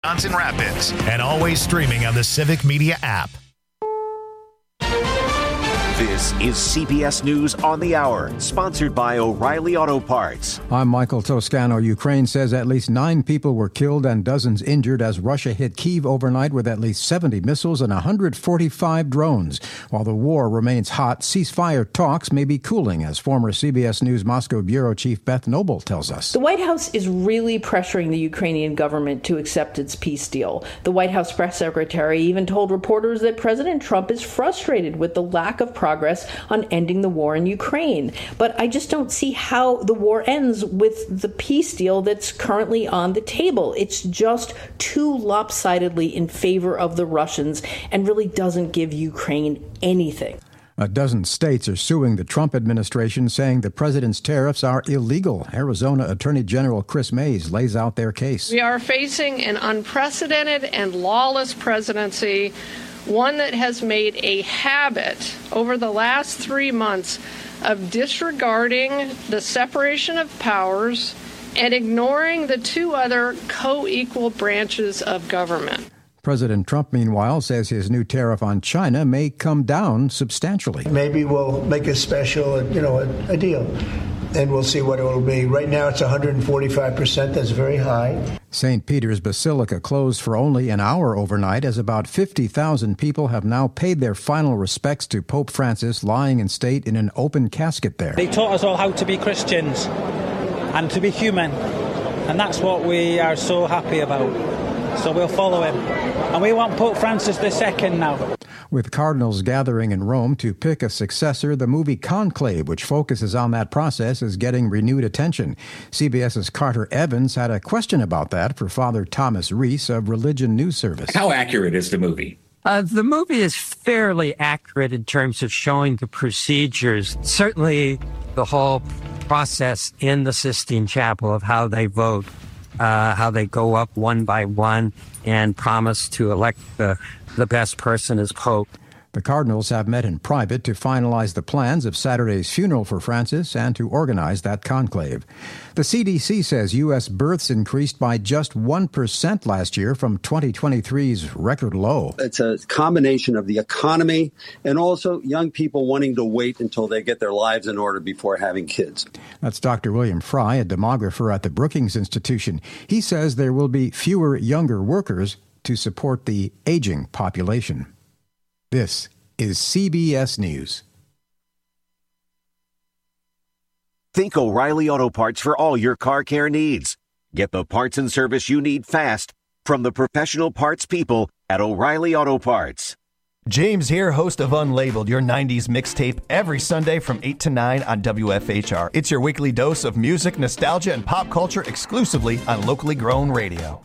Wisconsin Rapids, and always streaming on the Civic Media app. This is CBS News on the Hour, sponsored by O'Reilly Auto Parts. I'm Michael Toscano. Ukraine says at least 9 people were killed and dozens injured as Russia hit Kyiv overnight with at least 70 missiles and 145 drones. While the war remains hot, ceasefire talks may be cooling, as former CBS News Moscow bureau chief Beth Noble tells us. The White House is really pressuring the Ukrainian government to accept its peace deal. The White House press secretary even told reporters that President Trump is frustrated with the lack of progress on ending the war in Ukraine. But I just don't see how the war ends with the peace deal that's currently on the table. It's just too lopsidedly in favor of the Russians and really doesn't give Ukraine anything. A dozen states are suing the Trump administration, saying the president's tariffs are illegal. Arizona Attorney General Chris Mays lays out their case. We are facing an unprecedented and lawless presidency, one that has made a habit over the last 3 months of disregarding the separation of powers and ignoring the 2 other co-equal branches of government. President Trump, meanwhile, says his new tariff on China may come down substantially. Maybe we'll make a special, a deal, and we'll see what it will be. Right now, it's 145%. That's very high. St. Peter's Basilica closed for only an hour overnight, as about 50,000 people have now paid their final respects to Pope Francis, lying in state in an open casket there. They taught us all how to be Christians and to be human, and that's what we are so happy about. So we'll follow him. And we want Pope Francis II now. With cardinals gathering in Rome to pick a successor, the movie Conclave, which focuses on that process, is getting renewed attention. CBS's Carter Evans had a question about that for Father Thomas Reese of Religion News Service. How accurate is the movie? The movie is fairly accurate in terms of showing the procedures. Certainly the whole process in the Sistine Chapel of how they vote. How they go up one by one and promise to elect the best person as Pope. The cardinals have met in private to finalize the plans of Saturday's funeral for Francis and to organize that conclave. The CDC says U.S. births increased by just 1% last year from 2023's record low. It's a combination of the economy and also young people wanting to wait until they get their lives in order before having kids. That's Dr. William Fry, a demographer at the Brookings Institution. He says there will be fewer younger workers to support the aging population. This is CBS News. Think O'Reilly Auto Parts for all your car care needs. Get the parts and service you need fast from the professional parts people at O'Reilly Auto Parts. James here, host of Unlabeled, your 90s mixtape, every Sunday from 8 to 9 on WFHR. It's your weekly dose of music, nostalgia, and pop culture exclusively on locally grown radio.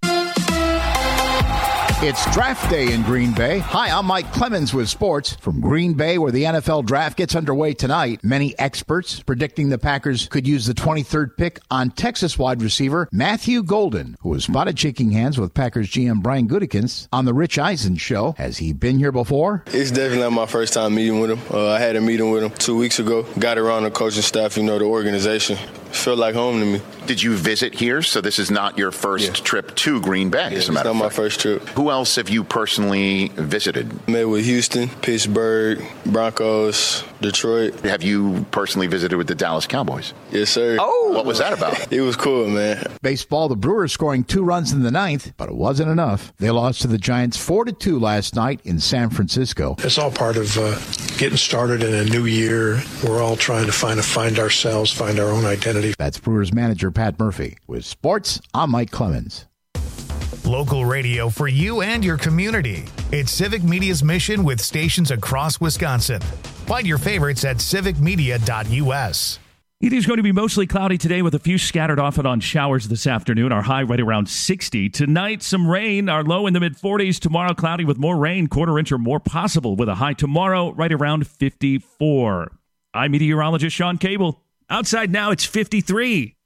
It's draft day in Green Bay. Hi, I'm Mike Clemens with sports from Green Bay, where the NFL draft gets underway tonight. Many experts predicting the Packers could use the 23rd pick on Texas wide receiver Matthew Golden, who was spotted shaking hands with Packers GM Brian Gutekunst on the Rich Eisen show. Has he been here before? It's definitely not my first time meeting with him. I had a meeting with him 2 weeks ago. Got around the coaching staff, the organization. Felt like home to me. Did you visit here? So this is not your first trip to Green Bay, as a matter of fact. It's not my first trip. Who else have you personally visited? Met with Houston, Pittsburgh, Broncos, Detroit. Have you personally visited with the Dallas Cowboys? Yes, sir. Oh! What was that about? It was cool, man. Baseball, the Brewers scoring 2 runs in the 9th, but it wasn't enough. They lost to the Giants 4-2 last night in San Francisco. It's all part of getting started in a new year. We're all trying to find ourselves, find our own identity. That's Brewers manager Pat Murphy. With sports, I'm Mike Clemens. Local radio for you and your community. It's Civic Media's mission with stations across Wisconsin. Find your favorites at civicmedia.us. It is going to be mostly cloudy today with a few scattered off and on showers this afternoon. Our high right around 60. Tonight, some rain. Our low in the mid-40s. Tomorrow, cloudy with more rain, quarter inch or more possible, with a high tomorrow right around 54. I'm meteorologist Sean Cable. Outside now, it's 53.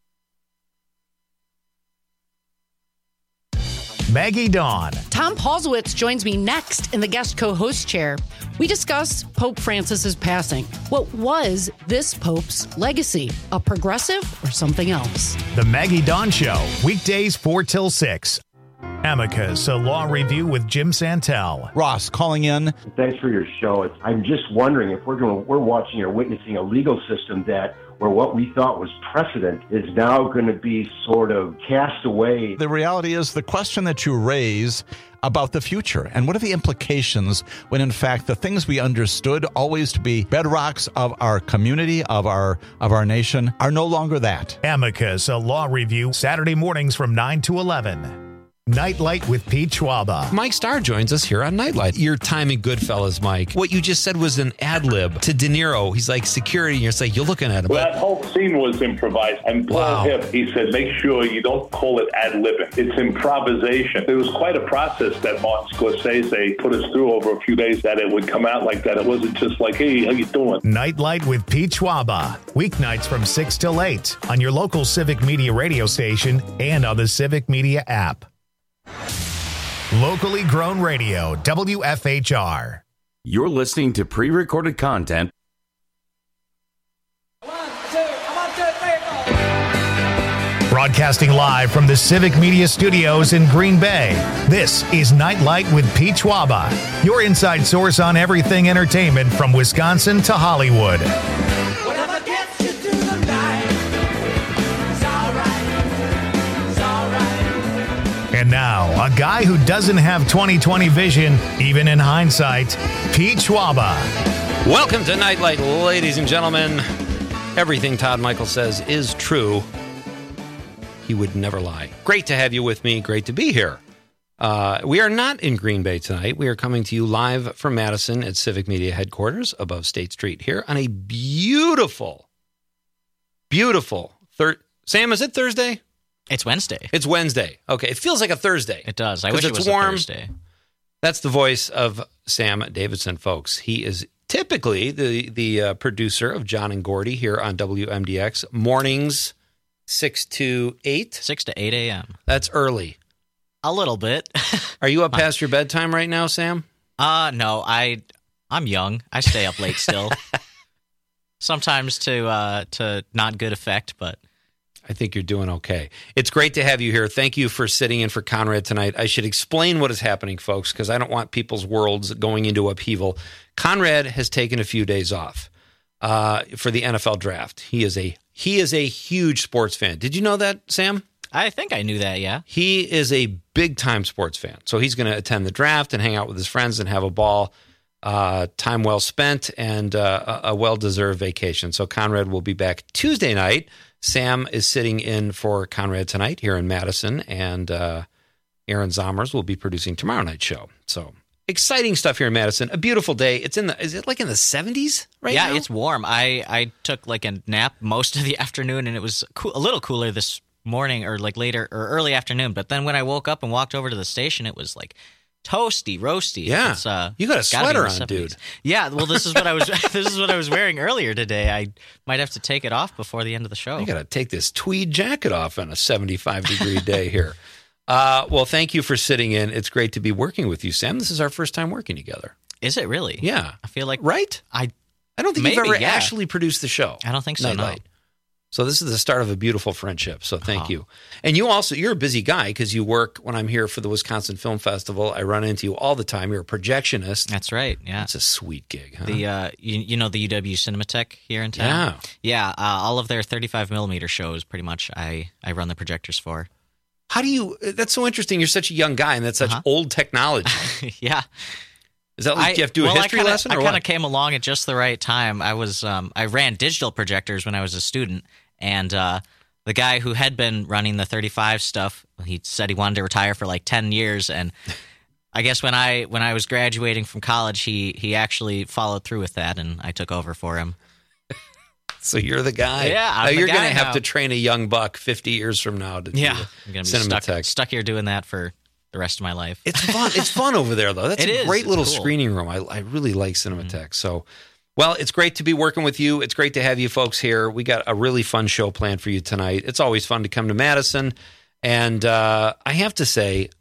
Maggie Dawn. Tom Paulsowitz joins me next in the guest co-host chair. We discuss Pope Francis's passing. What was this Pope's legacy? A progressive or something else? The Maggie Dawn Show, weekdays 4 till 6. Amicus, a law review with Jim Santel. Ross calling in. Thanks for your show. I'm just wondering if we're watching or witnessing a legal system where what we thought was precedent is now going to be sort of cast away. The reality is the question that you raise about the future and what are the implications when in fact the things we understood always to be bedrocks of our community, of our nation, are no longer that. Amicus, a law review, Saturday mornings from 9 to 11. Nightlight with Pete Schwaba. Mike Starr joins us here on Nightlight. Your time in Goodfellas, Mike. What you just said was an ad lib to De Niro. He's like security, and you're like, you're looking at him. Well, that whole scene was improvised. And Paul Hipp, he said, make sure you don't call it ad libbing. It's improvisation. It was quite a process that Martin Scorsese put us through over a few days that it would come out like that. It wasn't just like, hey, how you doing? Nightlight with Pete Schwaba. Weeknights from 6 till 8 on your local Civic Media radio station and on the Civic Media app. Locally grown radio, WFHR. You're listening to pre-recorded content. Broadcasting live from the Civic Media Studios in Green Bay, this is Nightlight with Pete Schwaba, your inside source on everything entertainment from Wisconsin to Hollywood. And now, a guy who doesn't have 20/20 vision, even in hindsight, Pete Schwaba. Welcome to Nightlight, ladies and gentlemen. Everything Todd Michael says is true. He would never lie. Great to have you with me. Great to be here. We are not in Green Bay tonight. We are coming to you live from Madison at Civic Media headquarters above State Street here on a beautiful Sam, is it Thursday? It's Wednesday. It's Wednesday. Okay, it feels like a Thursday. It does. I wish it was warm. A Thursday. That's the voice of Sam Davidson, folks. He is typically the producer of John and Gordy here on WMDX. Mornings, 6 to 8? 6 to 8 a.m. That's early. A little bit. Are you up past your bedtime right now, Sam? No. I'm young. I stay up late still. Sometimes to not good effect, but I think you're doing okay. It's great to have you here. Thank you for sitting in for Conrad tonight. I should explain what is happening, folks, because I don't want people's worlds going into upheaval. Conrad has taken a few days off for the NFL draft. He is a huge sports fan. Did you know that, Sam? I think I knew that, yeah. He is a big-time sports fan. So he's going to attend the draft and hang out with his friends and have a ball. Time well spent and a well-deserved vacation. So Conrad will be back Tuesday night. Sam is sitting in for Conrad tonight here in Madison, and Aaron Zomers will be producing tomorrow night's show. So exciting stuff here in Madison. A beautiful day. Is it like in the 70s right now? Yeah, it's warm. I took like a nap most of the afternoon, and it was a little cooler this morning or like later or early afternoon. But then when I woke up and walked over to the station, it was like toasty, roasty. Yeah, you got a sweater on, 70s. dude. Yeah, well, this is what I was. This is what I was wearing earlier today. I might have to take it off before the end of the show. You got to take this tweed jacket off on a 75-degree day here. Well, thank you for sitting in. It's great to be working with you, Sam. This is our first time working together. Is it really? Yeah, I feel like right. I don't think you've ever actually produced the show. I don't think so. No. So this is the start of a beautiful friendship. So thank you. And you're a busy guy because you work when I'm here for the Wisconsin Film Festival. I run into you all the time. You're a projectionist. That's right. Yeah. It's a sweet gig. Huh? The you know the UW Cinematheque here in town? Yeah. All of their 35 millimeter shows pretty much I run the projectors for. How do you that's so interesting. You're such a young guy and that's such old technology. Yeah. Is that like you have to do a history lesson? I kind of came along at just the right time. I ran digital projectors when I was a student, and the guy who had been running the 35 stuff, he said he wanted to retire for like 10 years, and I guess when I was graduating from college, he actually followed through with that, and I took over for him. So you're the guy. Yeah, you're going to have to train a young buck 50 years from now to do I'm going to be stuck here doing that for the rest of my life. It's fun. It's fun over there, though. That's a great little screening room. I really like Cinematheque. Mm-hmm. So, well, it's great to be working with you. It's great to have you folks here. We got a really fun show planned for you tonight. It's always fun to come to Madison. And I have to say,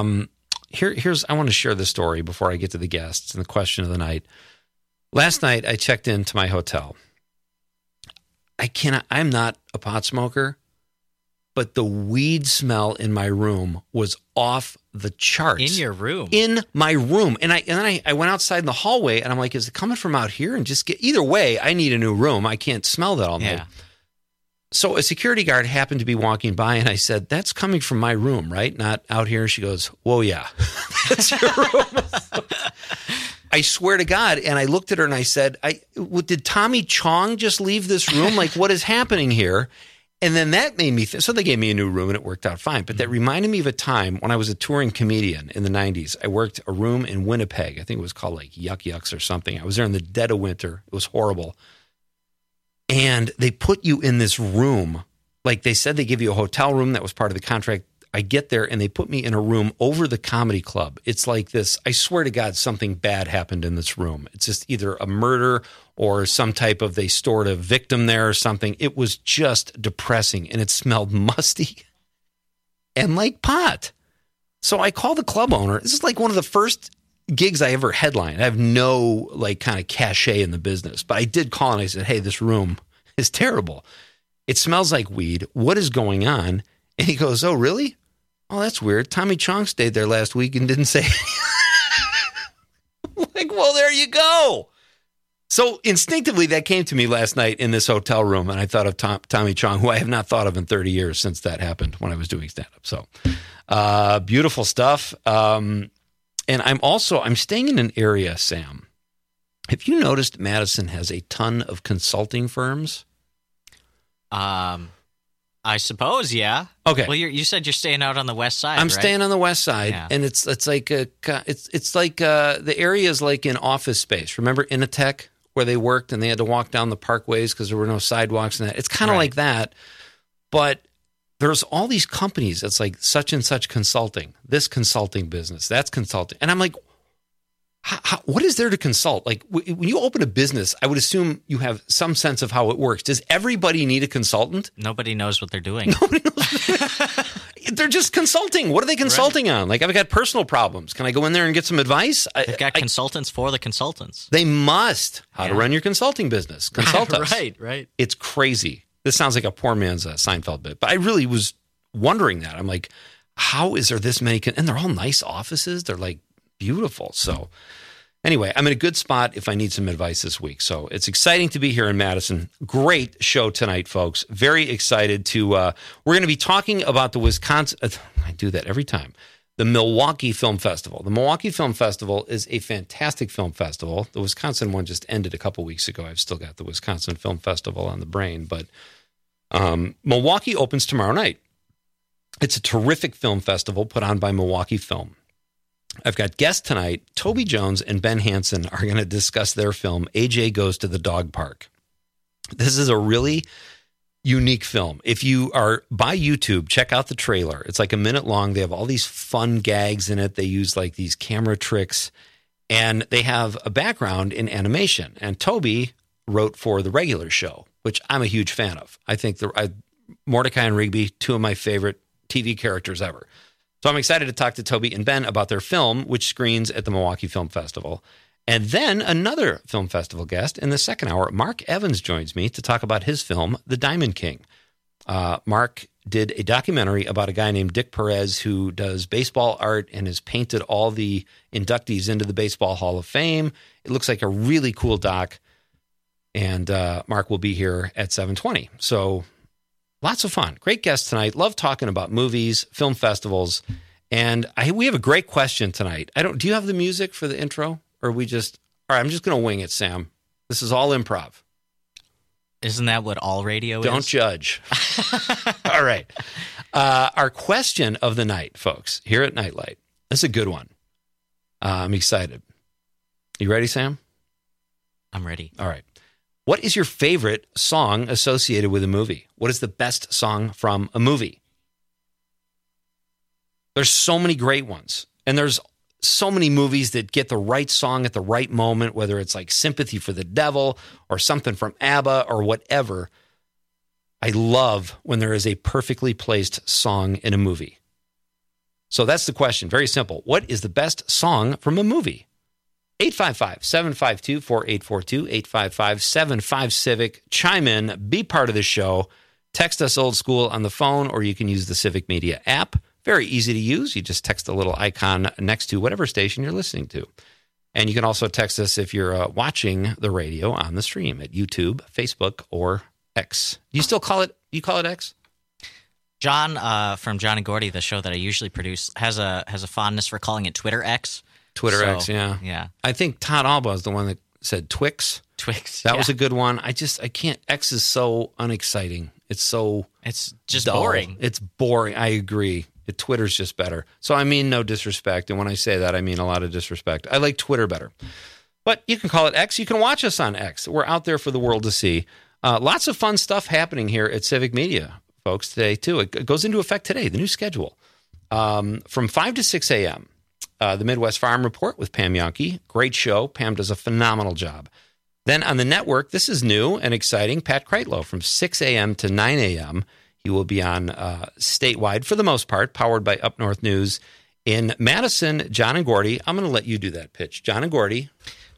here's I want to share this story before I get to the guests and the question of the night. Last night, I checked into my hotel. I'm not a pot smoker, but the weed smell in my room was off the charts. In your room? In my room. And then I went outside in the hallway, and I'm like, is it coming from out here? And either way, I need a new room. I can't smell that all night. Yeah. So a security guard happened to be walking by, and I said, that's coming from my room, right? Not out here. She goes, whoa, yeah. That's your room. I swear to God. And I looked at her and I said, did Tommy Chong just leave this room? Like, what is happening here? And then that made me so they gave me a new room and it worked out fine. But that reminded me of a time when I was a touring comedian in the 90s. I worked a room in Winnipeg. I think it was called like Yuck Yucks or something. I was there in the dead of winter. It was horrible. And they put you in this room. Like they said, they give you a hotel room. That was part of the contract. I get there and they put me in a room over the comedy club. It's like this. I swear to God, something bad happened in this room. It's just either a murder or some type of, they stored a victim there or something. It was just depressing and it smelled musty and like pot. So I called the club owner. This is like one of the first gigs I ever headlined. I have no like kind of cachet in the business, but I did call and I said, hey, this room is terrible. It smells like weed. What is going on? And he goes, oh, really? Oh, that's weird. Tommy Chong stayed there last week and didn't say like, well, there you go. So instinctively, that came to me last night in this hotel room, and I thought of Tommy Chong, who I have not thought of in 30 years since that happened when I was doing stand-up. So beautiful stuff. And I'm staying in an area, Sam. Have you noticed Madison has a ton of consulting firms? I suppose, yeah. Okay. Well, you said you're staying out on the west side. I'm right? staying on the west side, Yeah. and it's like the area is like in office space. Remember Initech, where they worked and they had to walk down the parkways because there were no sidewalks and that. It's kind of like that, but there's all these companies. It's like such and such consulting, this consulting business, that's consulting, and I'm like, what is there to consult? Like when you open a business, I would assume you have some sense of how it works. Does everybody need a consultant? Nobody knows what they're doing. They're just consulting. What are they consulting on? Like, I've got personal problems. Can I go in there and get some advice? They've got consultants for the consultants. They must. How to run your consulting business. Consult us. Right. It's crazy. This sounds like a poor man's Seinfeld bit, but I really was wondering that. I'm like, how is there this many? And they're all nice offices. They're like beautiful. So anyway, I'm in a good spot if I need some advice this week. So it's exciting to be here in Madison. Great show tonight, folks. Very excited to, we're going to be talking about the Wisconsin, I do that every time, the Milwaukee Film Festival. The Milwaukee Film Festival is a fantastic film festival. The Wisconsin one just ended a couple weeks ago. I've still got the Wisconsin Film Festival on the brain, but Milwaukee opens tomorrow night. It's a terrific film festival put on by Milwaukee Film. I've got guests tonight. Toby Jones and Ben Hansen are going to discuss their film, AJ Goes to the Dog Park. This is a really unique film. If you are by YouTube, check out the trailer. It's like a minute long. They have all these fun gags in it. They use like these camera tricks, and they have a background in animation. And Toby wrote for the regular show, which I'm a huge fan of. I think Mordecai and Rigby, two of my favorite TV characters ever. So I'm excited to talk to Toby and Ben about their film, which screens at the Milwaukee Film Festival. And then another film festival guest in the second hour, Mark Evans, joins me to talk about his film, The Diamond King. Mark did a documentary about a guy named Dick Perez who does baseball art and has painted all the inductees into the Baseball Hall of Fame. It looks like a really cool doc. And Mark will be here at 7:20. So lots of fun. Great guests tonight. Love talking about movies, film festivals. And we have a great question tonight. Do you have the music for the intro? Or all right, I'm just going to wing it, Sam. This is all improv. Isn't that what all radio is? Don't judge. All right. Our question of the night, folks, here at Nightlight. This is a good one. I'm excited. You ready, Sam? I'm ready. All right. What is your favorite song associated with a movie? What is the best song from a movie? There's so many great ones. And there's so many movies that get the right song at the right moment, whether it's like Sympathy for the Devil or something from ABBA or whatever. I love when there is a perfectly placed song in a movie. So that's the question. Very simple. What is the best song from a movie? 855-752-4842, 855-75-CIVIC. Chime in, be part of the show. Text us old school on the phone, or you can use the Civic Media app. Very easy to use. You just text the little icon next to whatever station you're listening to. And you can also text us if you're watching the radio on the stream at YouTube, Facebook, or X. You still call it X? John from John and Gordy, the show that I usually produce, has a fondness for calling it Twitter X. Twitter X, yeah. Yeah. I think Todd Alba is the one that said Twix. That was a good one. I can't. X is so unexciting. It's just dull. boring. It's boring. I agree. Twitter's just better. So I mean no disrespect. And when I say that, I mean a lot of disrespect. I like Twitter better. But you can call it X. You can watch us on X. We're out there for the world to see. Lots of fun stuff happening here at Civic Media, folks, today, too. It goes into effect today, the new schedule. From 5 to 6 a.m., the Midwest Farm Report with Pam Yonke. Great show. Pam does a phenomenal job. Then on the network, this is new and exciting, Pat Kreitlow from 6 a.m. to 9 a.m., he will be on statewide, for the most part, powered by Up North News. In Madison, John and Gordy. I'm going to let you do that pitch. John and Gordy.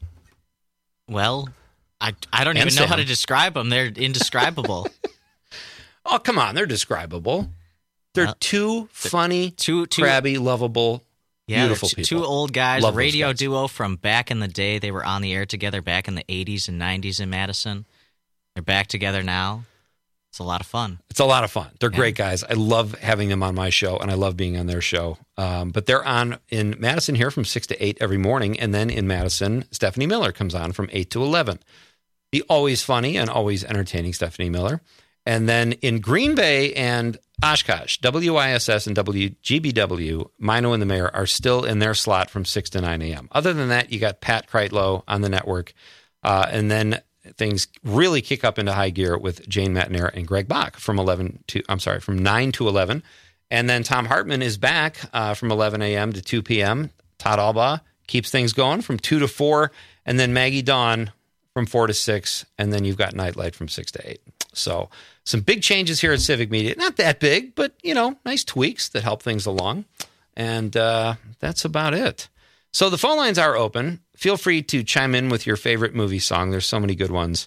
Well, I don't even know how to describe them. They're indescribable. Oh, come on. They're describable. They're two funny, crabby, lovable, beautiful people. Two old guys, Love a radio guys. duo from back in the day. They were on the air together back in the 80s and 90s in Madison. They're back together now. It's a lot of fun. It's a lot of fun. They're great guys. I love having them on my show, and I love being on their show. But they're on in Madison here from 6 to 8 every morning, and then in Madison, Stephanie Miller comes on from 8 to 11. The always funny and always entertaining Stephanie Miller. And then in Green Bay and Oshkosh, WISS and WGBW, Mino and the Mayor are still in their slot from 6 to 9 a.m. Other than that, you got Pat Kreitlow on the network, and then things really kick up into high gear with Jane Matnair and Greg Bach from 9 to 11. And then Tom Hartman is back from 11 a.m. to 2 p.m. Todd Alba keeps things going from 2 to 4. And then Maggie Dawn from 4 to 6. And then you've got Nightlight from 6 to 8. So some big changes here at Civic Media. Not that big, but, nice tweaks that help things along. And that's about it. So the phone lines are open. Feel free to chime in with your favorite movie song. There's so many good ones.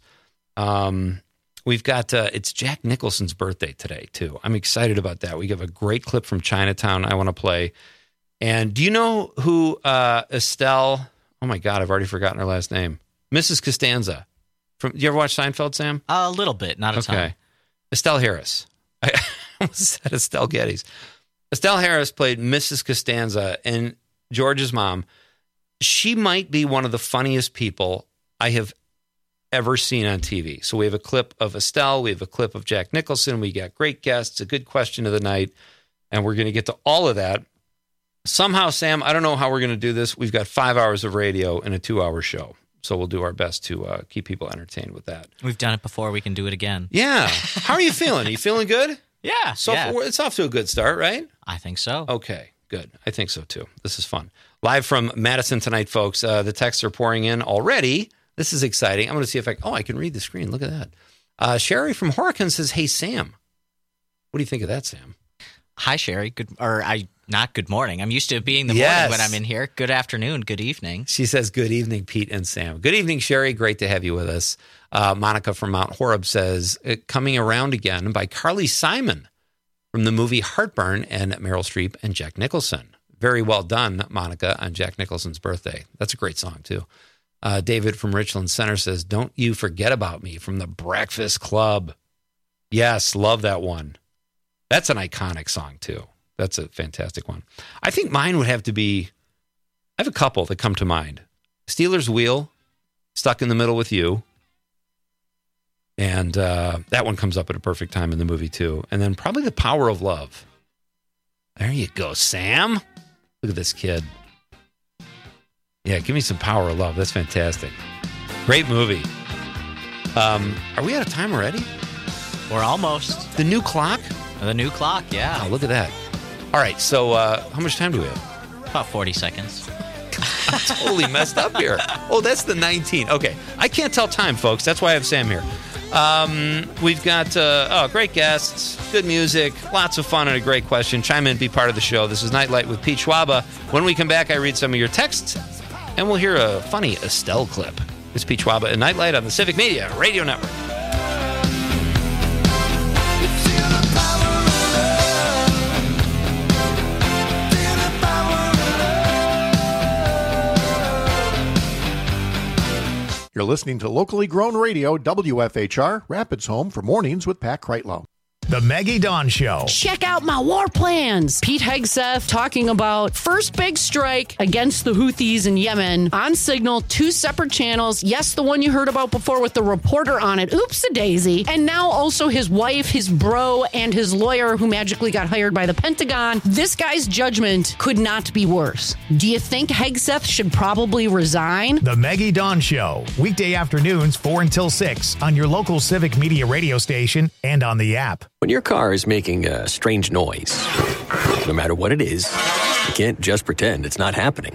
We've got, it's Jack Nicholson's birthday today, too. I'm excited about that. We have a great clip from Chinatown I want to play. And do you know who Estelle, oh my God, I've already forgotten her last name. Mrs. Costanza. Do you ever watch Seinfeld, Sam? A little bit, not a ton. Okay. Estelle Harris. I almost said Estelle Geddes. Estelle Harris played Mrs. Costanza, and George's mom. She might be one of the funniest people I have ever seen on TV. So we have a clip of Estelle. We have a clip of Jack Nicholson. We got great guests, a good question of the night, and we're going to get to all of that. Somehow, Sam, I don't know how we're going to do this. We've got 5 hours of radio in a 2-hour show. So we'll do our best to keep people entertained with that. We've done it before. We can do it again. Yeah. How are you feeling? Are you feeling good? Yeah. So it's off to a good start, right? I think so. Okay, good. I think so, too. This is fun. Live from Madison tonight, folks. The texts are pouring in already. This is exciting. I'm going to see if I can read the screen. Look at that. Sherry from Horicon says, hey, Sam. What do you think of that, Sam? Hi, Sherry. Not good morning. I'm used to it being the morning when I'm in here. Good afternoon. Good evening. She says, good evening, Pete and Sam. Good evening, Sherry. Great to have you with us. Monica from Mount Horeb says, Coming Around Again by Carly Simon from the movie Heartburn and Meryl Streep and Jack Nicholson. Very well done, Monica, on Jack Nicholson's birthday. That's a great song, too. David from Richland Center says, Don't You Forget About Me from the Breakfast Club. Yes, love that one. That's an iconic song, too. That's a fantastic one. I think mine would have to be, I have a couple that come to mind. Steelers Wheel, Stuck in the Middle with You. And that one comes up at a perfect time in the movie, too. And then probably The Power of Love. There you go, Sam. Look at this kid. Yeah, give me some Power of Love. That's fantastic. Great movie. Are we out of time already? We're almost. The new clock? The new clock, yeah. Oh, look at that. All right, so how much time do we have? About 40 seconds. I'm totally messed up here. Oh, that's the 19. Okay, I can't tell time, folks. That's why I have Sam here. We've got great guests, good music, lots of fun, and a great question. Chime in, be part of the show. This is Nightlight with Pete Schwaba. When we come back, I read some of your texts, and we'll hear a funny Estelle clip. It's Pete Schwaba and Nightlight on the Civic Media Radio Network. You're listening to locally grown radio, WFHR, Rapids Home for Mornings with Pat Kreitlow. The Maggie Dawn Show. Check out my war plans. Pete Hegseth talking about first big strike against the Houthis in Yemen on Signal, 2 separate channels. Yes, the one you heard about before with the reporter on it. Oops-a-daisy. And now also his wife, his bro, and his lawyer who magically got hired by the Pentagon. This guy's judgment could not be worse. Do you think Hegseth should probably resign? The Maggie Dawn Show. Weekday afternoons 4 until 6 on your local Civic Media radio station and on the app. When your car is making a strange noise, no matter what it is, you can't just pretend it's not happening.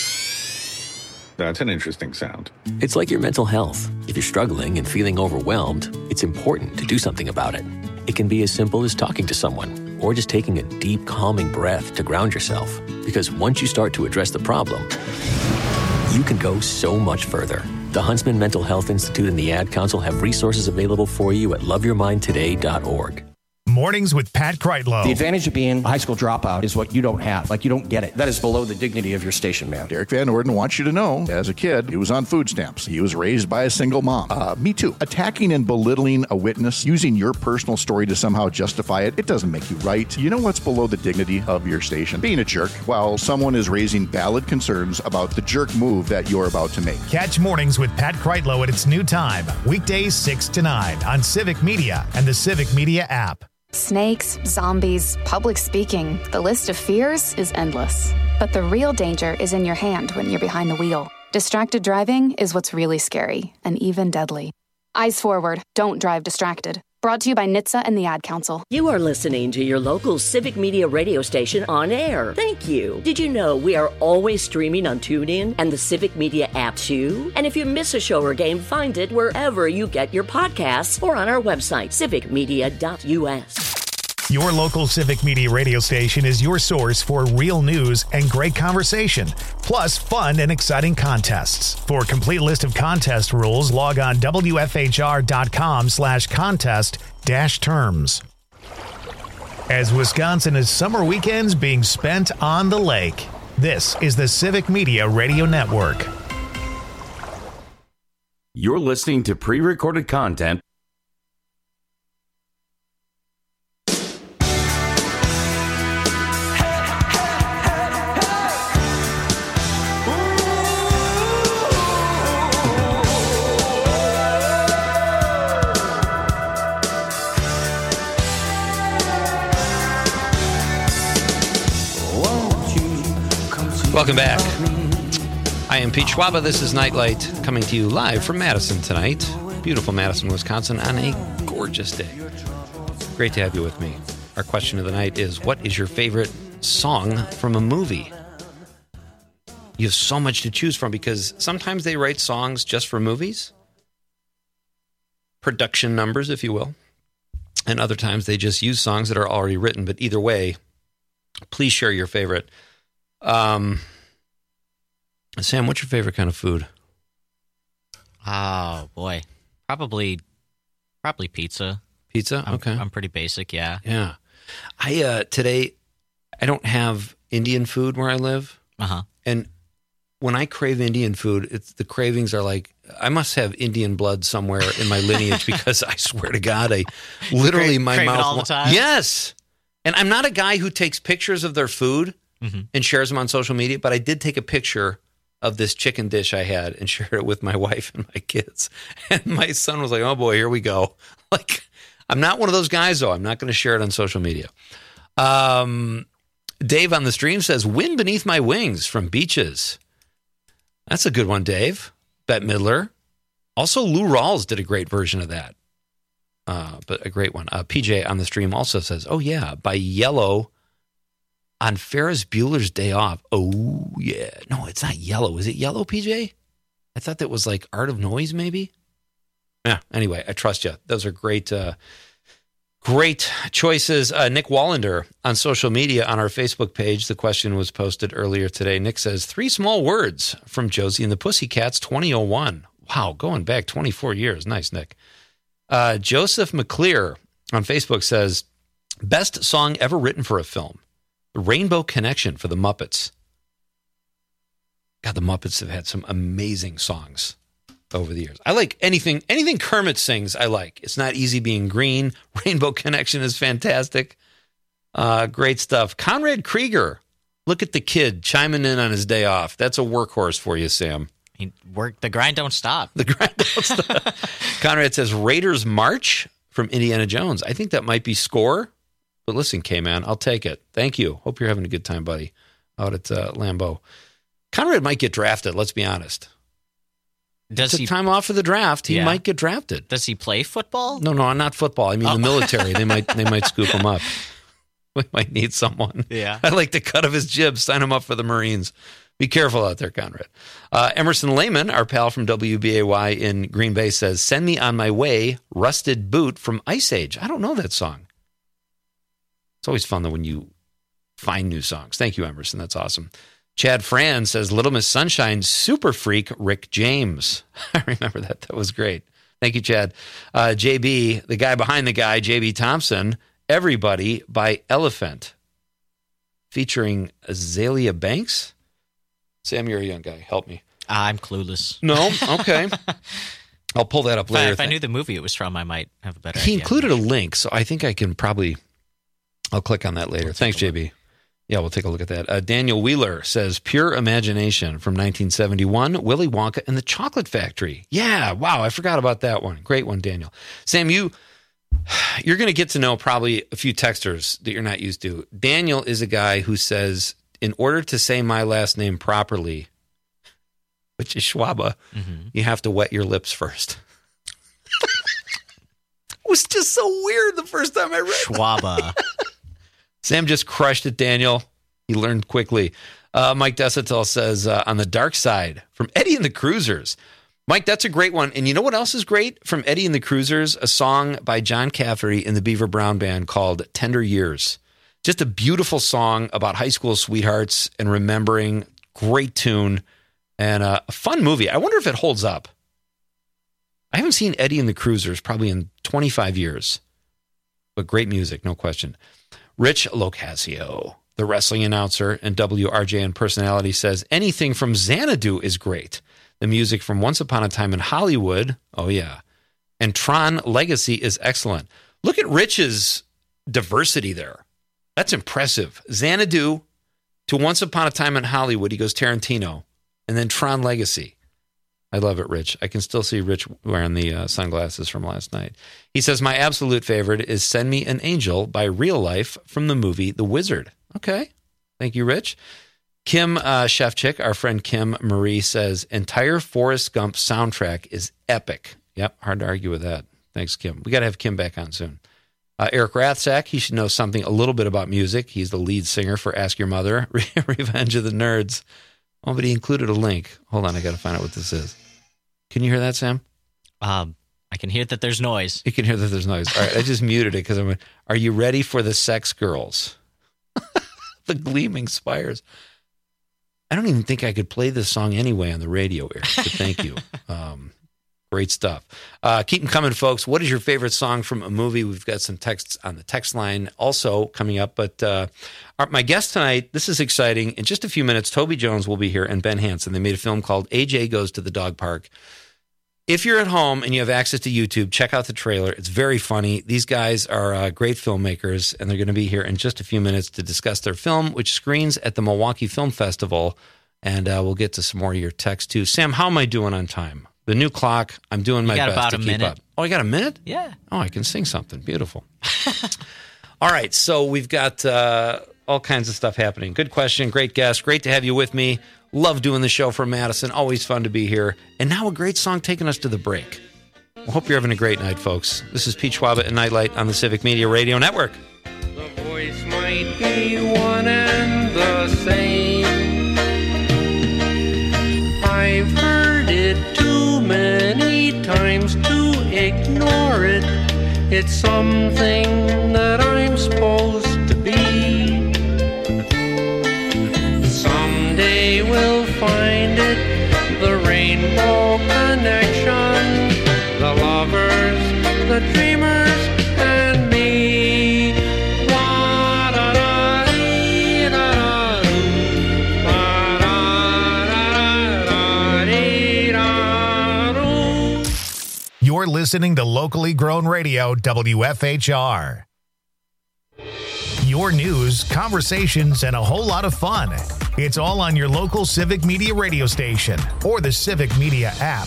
That's an interesting sound. It's like your mental health. If you're struggling and feeling overwhelmed, it's important to do something about it. It can be as simple as talking to someone or just taking a deep, calming breath to ground yourself. Because once you start to address the problem, you can go so much further. The Huntsman Mental Health Institute and the Ad Council have resources available for you at loveyourmindtoday.org. Mornings with Pat Kreitlow. The advantage of being a high school dropout is what you don't have. Like, you don't get it. That is below the dignity of your station man. Derek Van Orden wants you to know, as a kid, he was on food stamps. He was raised by a single mom. Me too. Attacking and belittling a witness, using your personal story to somehow justify it, it doesn't make you right. You know what's below the dignity of your station? Being a jerk while someone is raising valid concerns about the jerk move that you're about to make. Catch Mornings with Pat Kreitlow at its new time, weekdays 6 to 9 on Civic Media and the Civic Media app. Snakes, zombies, public speaking. The list of fears is endless. But the real danger is in your hand when you're behind the wheel. Distracted driving is what's really scary and even deadly. Eyes forward. Don't drive distracted. Brought to you by NHTSA and the Ad Council. You are listening to your local Civic Media radio station on air. Thank you. Did you know we are always streaming on TuneIn and the Civic Media app too? And if you miss a show or game, find it wherever you get your podcasts or on our website, civicmedia.us. Your local Civic Media radio station is your source for real news and great conversation, plus fun and exciting contests. For a complete list of contest rules, log on wfhr.com/contest-terms. As Wisconsin is summer weekends being spent on the lake, this is the Civic Media Radio Network. You're listening to pre-recorded content. Welcome back. I am Pete Schwaba. This is Nightlight coming to you live from Madison tonight. Beautiful Madison, Wisconsin on a gorgeous day. Great to have you with me. Our question of the night is, what is your favorite song from a movie? You have so much to choose from because sometimes they write songs just for movies. Production numbers, if you will. And other times they just use songs that are already written. But either way, please share your favorite. Sam, what's your favorite kind of food? Oh boy, probably pizza. Pizza? Okay, I'm pretty basic. Yeah. Yeah. Today I don't have Indian food where I live. And when I crave Indian food, the cravings are like, I must have Indian blood somewhere in my lineage because I swear to God, I literally my crave mouth it all the time. Yes. And I'm not a guy who takes pictures of their food and shares them on social media, but I did take a picture of this chicken dish I had and shared it with my wife and my kids. And my son was like, oh boy, here we go. Like, I'm not one of those guys, though. I'm not going to share it on social media. Dave on the stream says, Wind Beneath My Wings from Beaches. That's a good one, Dave. Bette Midler. Also, Lou Rawls did a great version of that. But a great one. PJ on the stream also says, oh yeah, by Yellow on Ferris Bueller's Day Off. Oh, yeah. No, it's not Yellow. Is it Yellow, PJ? I thought that was like Art of Noise, maybe? Yeah, anyway, I trust you. Those are great great choices. Nick Wallander on social media on our Facebook page. The question was posted earlier today. Nick says, 3 small words from Josie and the Pussycats 2001. Wow, going back 24 years. Nice, Nick. Joseph McClear on Facebook says, best song ever written for a film. The Rainbow Connection for the Muppets. God, the Muppets have had some amazing songs. over the years. I like anything Kermit sings, I like. It's Not Easy Being Green. Rainbow Connection is fantastic. Great stuff. Conrad Krieger, Look at the Kid, chiming in on his day off. That's a workhorse for you, Sam. The grind don't stop. The grind don't stop. Conrad says Raiders March from Indiana Jones. I think that might be Score. But listen, K-Man, I'll take it. Thank you. Hope you're having a good time, buddy, out at Lambeau. Conrad might get drafted, let's be honest. Does he time off of the draft? He might get drafted. Does he play football? No, not football. I mean the military. They might scoop him up. We might need someone. Yeah. I like the cut of his jib. Sign him up for the Marines. Be careful out there, Conrad. Emerson Lehman, our pal from WBAY in Green Bay, says, Send Me On My Way, Rusted Boot from Ice Age. I don't know that song. It's always fun, though, when you find new songs. Thank you, Emerson. That's awesome. Chad Fran says, Little Miss Sunshine, Super Freak, Rick James. I remember that. That was great. Thank you, Chad. JB, the guy behind the guy, JB Thompson, Everybody by Elephant, featuring Azalea Banks. Sam, you're a young guy. Help me. I'm clueless. No? Okay. I'll pull that up later. If I knew the movie it was from, I might have a better idea. He included a sure. link, so I think I can probably... I'll click on that later. Thanks, JB. Yeah, we'll take a look at that. Daniel Wheeler says, Pure Imagination from 1971, Willy Wonka and the Chocolate Factory. Yeah, wow, I forgot about that one. Great one, Daniel. Sam, you're going to get to know probably a few texters that you're not used to. Daniel is a guy who says, in order to say my last name properly, which is Schwaba, you have to wet your lips first. It was just so weird the first time I read Schwaba. Sam just crushed it, Daniel. He learned quickly. Mike Desatel says, On the Dark Side from Eddie and the Cruisers. Mike, that's a great one. And you know what else is great from Eddie and the Cruisers? A song by John Cafferty and the Beaver Brown Band called Tender Years. Just a beautiful song about high school sweethearts and remembering. Great tune and a fun movie. I wonder if it holds up. I haven't seen Eddie and the Cruisers probably in 25 years. But great music, no question. Rich Locasio, the wrestling announcer and WRJN personality, says anything from Xanadu is great. The music from Once Upon a Time in Hollywood, oh yeah, and Tron Legacy is excellent. Look at Rich's diversity there. That's impressive. Xanadu to Once Upon a Time in Hollywood, he goes Tarantino, and then Tron Legacy. I love it, Rich. I can still see Rich wearing the sunglasses from last night. He says, my absolute favorite is Send Me an Angel by Real Life from the movie The Wizard. Okay. Thank you, Rich. Kim Shefchick, our friend Kim Marie, says, entire Forrest Gump soundtrack is epic. Yep, hard to argue with that. Thanks, Kim. We got to have Kim back on soon. Eric Rathsack, he should know something a little bit about music. He's the lead singer for Ask Your Mother, Revenge of the Nerds. Oh, but he included a link. Hold on, I got to find out what this is. Can you hear that, Sam? I can hear that there's noise. You can hear that there's noise. All right, I just muted it because I'm. Are you ready for the Sex Girls? The Gleaming Spires. I don't even think I could play this song anyway on the radio, Eric, but thank you. Great stuff. Keep them coming, folks. What is your favorite song from a movie? We've got some texts on the text line also coming up. But my guest tonight, this is exciting. In just a few minutes, Toby Jones will be here and Ben Hansen. They made a film called AJ Goes to the Dog Park. If you're at home and you have access to YouTube, check out the trailer. It's very funny. These guys are great filmmakers, and they're going to be here in just a few minutes to discuss their film, which screens at the Milwaukee Film Festival. And we'll get to some more of your texts, too. Sam, how am I doing on time? The new clock, I'm doing my best to keep up. Oh, I got a minute? Yeah. Oh, I can sing something. Beautiful. All right, so we've got all kinds of stuff happening. Good question, great guest. Great to have you with me. Love doing the show from Madison. Always fun to be here. And now a great song taking us to the break. I hope you're having a great night, folks. This is Pete Schwaba and Nightlight on the Civic Media Radio Network. The voice might be one and the same. I've heard it too many times to ignore it. It's something that I'm supposed to be. Someday we'll find it, the rainbow connection, the lovers, the dreamers, and me. You're listening to locally grown radio WFHR. Your news, conversations, and a whole lot of fun. It's all on your local Civic Media radio station or the Civic Media app.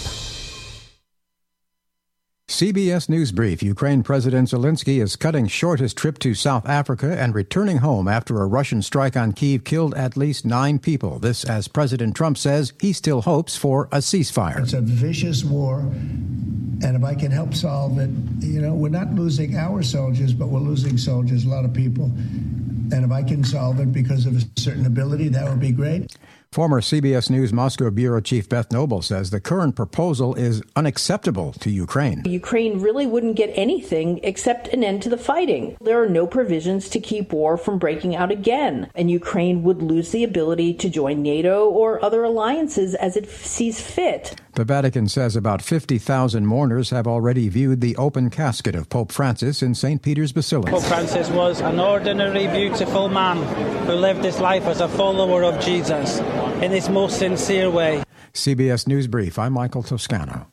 CBS News Brief. Ukraine President Zelensky is cutting short his trip to South Africa and returning home after a Russian strike on Kyiv killed at least 9 people. This as President Trump says he still hopes for a ceasefire. It's a vicious war, and if I can help solve it, we're not losing our soldiers, but we're losing soldiers, a lot of people. And if I can solve it because of a certain ability, that would be great. Former CBS News Moscow Bureau Chief Beth Noble says the current proposal is unacceptable to Ukraine. Ukraine really wouldn't get anything except an end to the fighting. There are no provisions to keep war from breaking out again, and Ukraine would lose the ability to join NATO or other alliances as it sees fit. The Vatican says about 50,000 mourners have already viewed the open casket of Pope Francis in St. Peter's Basilica. Pope Francis was an ordinary, beautiful man who lived his life as a follower of Jesus in his most sincere way. CBS News Brief. I'm Michael Toscano.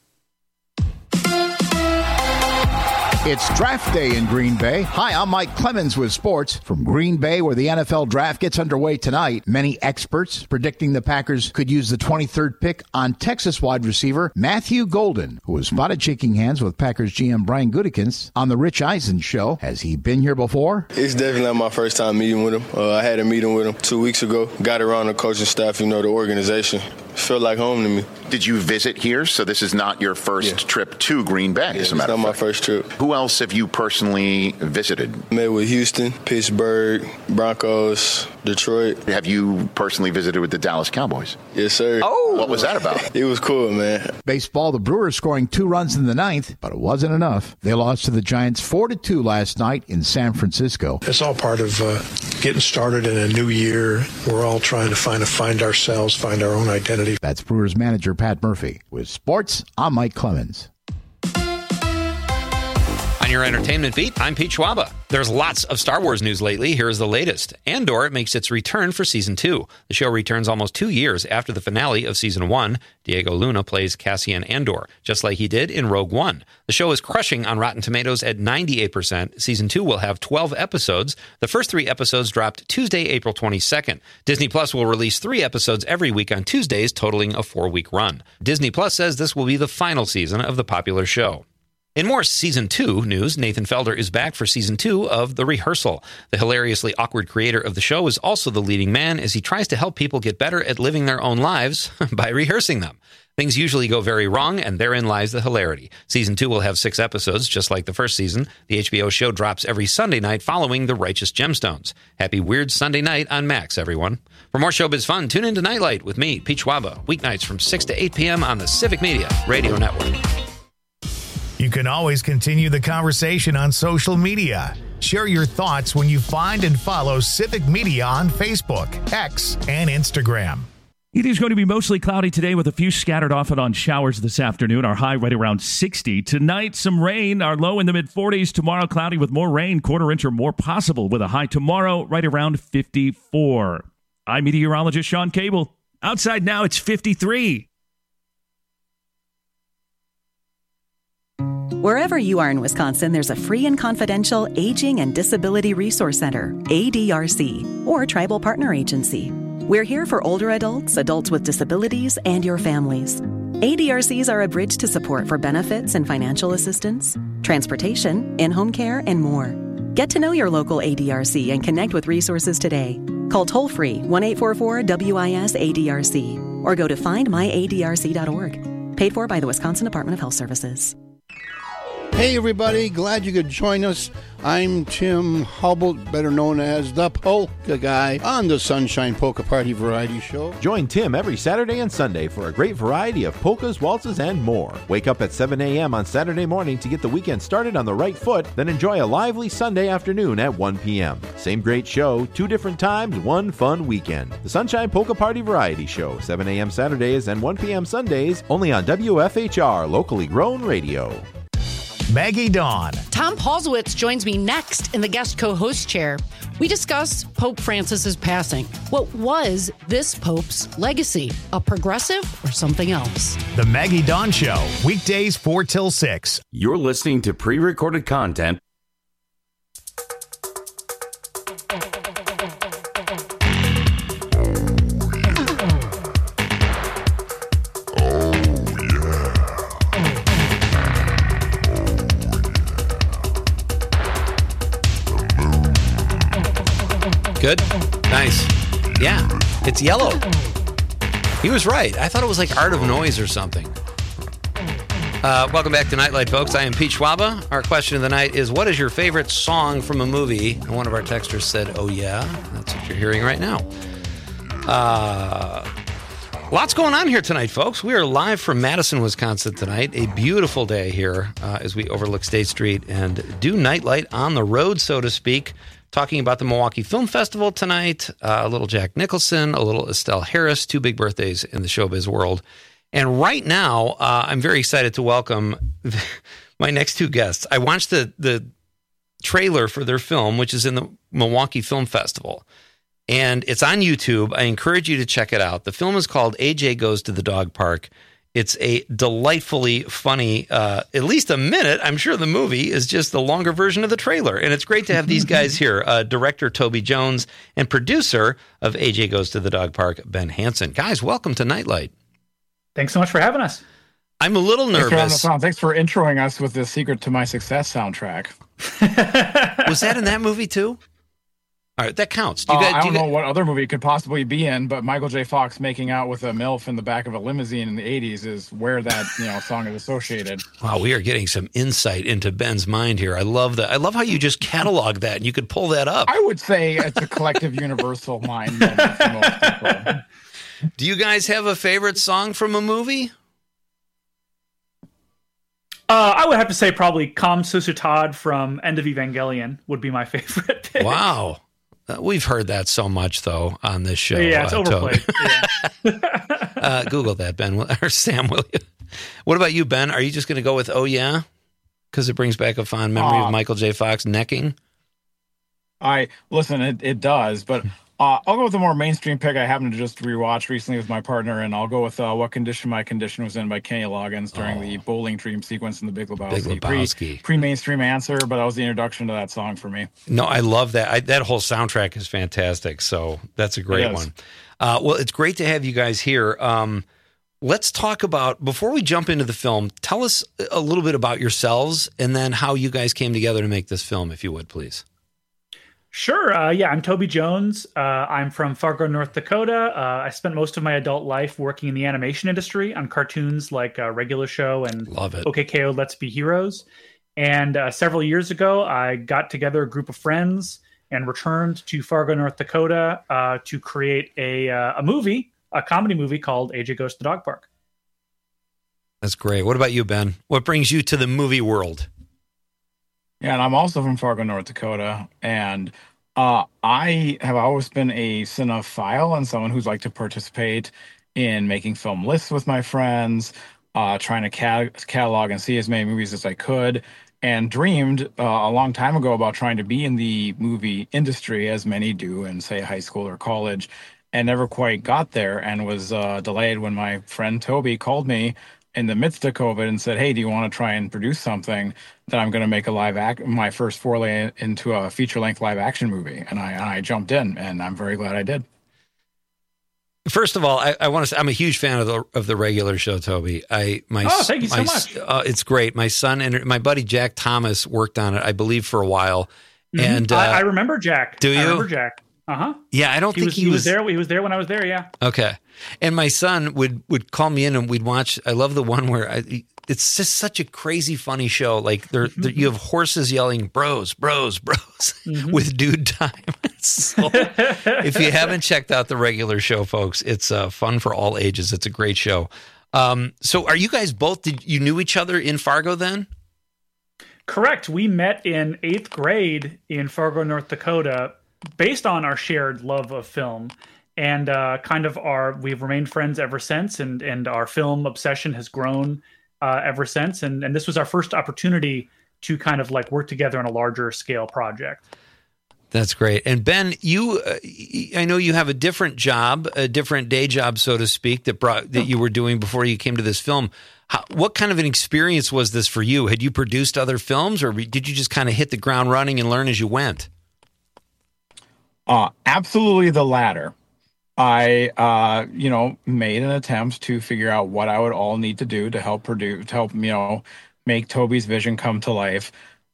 It's draft day in Green Bay. Hi, I'm Mike Clemens with sports from Green Bay, where the NFL draft gets underway tonight. Many experts predicting the Packers could use the 23rd pick on Texas wide receiver Matthew Golden, who was spotted shaking hands with Packers GM Brian Gutekunst on the Rich Eisen show. Has he been here before? It's definitely not my first time meeting with him. I had a meeting with him 2 weeks ago. Got around the coaching staff, the organization. Felt like home to me. Did you visit here? So this is not your first trip to Green Bay, as a matter of fact. It's not my first trip. Who else have you personally visited? Met with Houston, Pittsburgh, Broncos, Detroit. Have you personally visited with the Dallas Cowboys? Yes, sir. Oh! What was that about? It was cool, man. Baseball, the Brewers scoring 2 runs in the 9th, but it wasn't enough. They lost to the Giants 4-2 last night in San Francisco. It's all part of getting started in a new year. We're all trying to find ourselves, find our own identity. That's Brewers manager Pat Murphy. With sports, I'm Mike Clemens. On your entertainment beat, I'm Pete Schwaba. There's lots of Star Wars news lately. Here's the latest. Andor makes its return for Season 2. The show returns almost 2 years after the finale of Season 1. Diego Luna plays Cassian Andor, just like he did in Rogue One. The show is crushing on Rotten Tomatoes at 98%. Season 2 will have 12 episodes. The first 3 episodes dropped Tuesday, April 22nd. Disney Plus will release 3 episodes every week on Tuesdays, totaling a 4-week run. Disney Plus says this will be the final season of the popular show. In more Season 2 news, Nathan Felder is back for Season 2 of The Rehearsal. The hilariously awkward creator of the show is also the leading man as he tries to help people get better at living their own lives by rehearsing them. Things usually go very wrong, and therein lies the hilarity. Season 2 will have 6 episodes, just like the first season. The HBO show drops every Sunday night following The Righteous Gemstones. Happy Weird Sunday night on Max, everyone. For more showbiz fun, tune in to Nightlight with me, Pete Schwaba, weeknights from 6 to 8 p.m. on the Civic Media Radio Network. You can always continue the conversation on social media. Share your thoughts when you find and follow Civic Media on Facebook, X, and Instagram. It is going to be mostly cloudy today with a few scattered off and on showers this afternoon. Our high right around 60. Tonight, some rain. Our low in the mid-40s. Tomorrow, cloudy with more rain, 1/4 inch or more possible with a high tomorrow right around 54. I'm meteorologist Sean Cable. Outside now, it's 53. Wherever you are in Wisconsin, there's a free and confidential Aging and Disability Resource Center, ADRC, or Tribal Partner Agency. We're here for older adults, adults with disabilities, and your families. ADRCs are a bridge to support for benefits and financial assistance, transportation, in-home care, and more. Get to know your local ADRC and connect with resources today. Call toll-free 1-844-WIS-ADRC or go to findmyadrc.org. Paid for by the Wisconsin Department of Health Services. Hey everybody, glad you could join us. I'm Tim Hubble, better known as the Polka Guy, on the Sunshine Polka Party Variety Show. Join Tim every Saturday and Sunday for a great variety of polkas, waltzes, and more. Wake up at 7 a.m. on Saturday morning to get the weekend started on the right foot, then enjoy a lively Sunday afternoon at 1 p.m. Same great show, 2 different times, 1 fun weekend. The Sunshine Polka Party Variety Show, 7 a.m. Saturdays and 1 p.m. Sundays, only on WFHR, locally grown radio. Maggie Dawn. Tom Paulsowitz joins me next in the guest co-host chair. We discuss Pope Francis's passing. What was this Pope's legacy? A progressive or something else? The Maggie Dawn Show, weekdays 4 till 6. You're listening to pre-recorded content. Good. Nice. Yeah. It's yellow. He was right. I thought it was like Art of Noise or something. Welcome back to Nightlight, folks. I am Pete Schwaba. Our question of the night is, what is your favorite song from a movie? And one of our texters said, oh, yeah. That's what you're hearing right now. Lots going on here tonight, folks. We are live from Madison, Wisconsin tonight. A beautiful day here as we overlook State Street and do Nightlight on the road, so to speak. Talking about the Milwaukee Film Festival tonight, a little Jack Nicholson, a little Estelle Harris, 2 big birthdays in the showbiz world. And right now, I'm very excited to welcome my next 2 guests. I watched the trailer for their film, which is in the Milwaukee Film Festival. And it's on YouTube. I encourage you to check it out. The film is called AJ Goes to the Dog Park. It's a delightfully funny, at least a minute. I'm sure the movie is just the longer version of the trailer. And it's great to have these guys here, director Toby Jones and producer of AJ Goes to the Dog Park, Ben Hansen. Guys, welcome to Nightlight. Thanks so much for having us. I'm a little nervous. Thanks for introing us with the Secret to My Success soundtrack. Was that in that movie too? All right, that counts. I don't know what other movie it could possibly be in, but Michael J. Fox making out with a MILF in the back of a limousine in the 80s is where that song is associated. Wow, we are getting some insight into Ben's mind here. I love that. I love how you just catalog that and you could pull that up. I would say it's a collective universal mind moment for most people. Do you guys have a favorite song from a movie? I would have to say probably Kam Susutad from End of Evangelion would be my favorite pick. Wow. We've heard that so much, though, on this show. Yeah, it's overplayed. Google that, Ben, or Sam, will you? What about you, Ben? Are you just going to go with Oh Yeah? Because it brings back a fond memory of Michael J. Fox necking? It does, but I'll go with a more mainstream pick I happened to just rewatch recently with my partner, and I'll go with What Condition My Condition Was In by Kenny Loggins during the Bowling Dream sequence in The Big Lebowski. Pre-mainstream answer, but that was the introduction to that song for me. No, I love that. That whole soundtrack is fantastic, so that's a great one. Well, it's great to have you guys here. Let's talk about, before we jump into the film, tell us a little bit about yourselves and then how you guys came together to make this film, if you would, please. Sure. I'm Toby Jones. I'm from Fargo, North Dakota. I spent most of my adult life working in the animation industry on cartoons like Regular Show and OKKO Let's Be Heroes. And several years ago, I got together a group of friends and returned to Fargo, North Dakota to create a comedy movie called AJ Goes to the Dog Park. That's great. What about you, Ben? What brings you to the movie world? Yeah, and I'm also from Fargo, North Dakota, and I have always been a cinephile and someone who's liked to participate in making film lists with my friends, trying to catalog and see as many movies as I could, and dreamed a long time ago about trying to be in the movie industry, as many do in, say, high school or college, and never quite got there, and was delayed when my friend Toby called me in the midst of COVID and said, hey, do you want to try and produce something that I'm going to make my first foray into a feature-length live-action movie? And I jumped in, and I'm very glad I did. First of all, I want to say I'm a huge fan of the Regular Show, Toby. Thank you so much. It's great. My son and my buddy Jack Thomas worked on it, I believe, for a while. Mm-hmm. And I remember Jack. Do you? I remember Jack. Uh-huh. Yeah, I don't think he was there. He was there when I was there, yeah. Okay. And my son would call me in and we'd watch. I love the one where it's just such a crazy, funny show. Like you have horses yelling, bros, with dude time. So, if you haven't checked out the Regular Show, folks, it's fun for all ages. It's a great show. So are you guys both, you knew each other in Fargo then? Correct. We met in 8th grade in Fargo, North Dakota, based on our shared love of film. And we've remained friends ever since, and our film obsession has grown ever since. And this was our first opportunity to kind of like work together on a larger scale project. That's great. And Ben, I know you have a different job, a different day job, so to speak, that you were doing before you came to this film. What kind of an experience was this for you? Had you produced other films, or did you just kind of hit the ground running and learn as you went? Absolutely the latter. I, made an attempt to figure out what I would all need to do to help make Toby's vision come to life.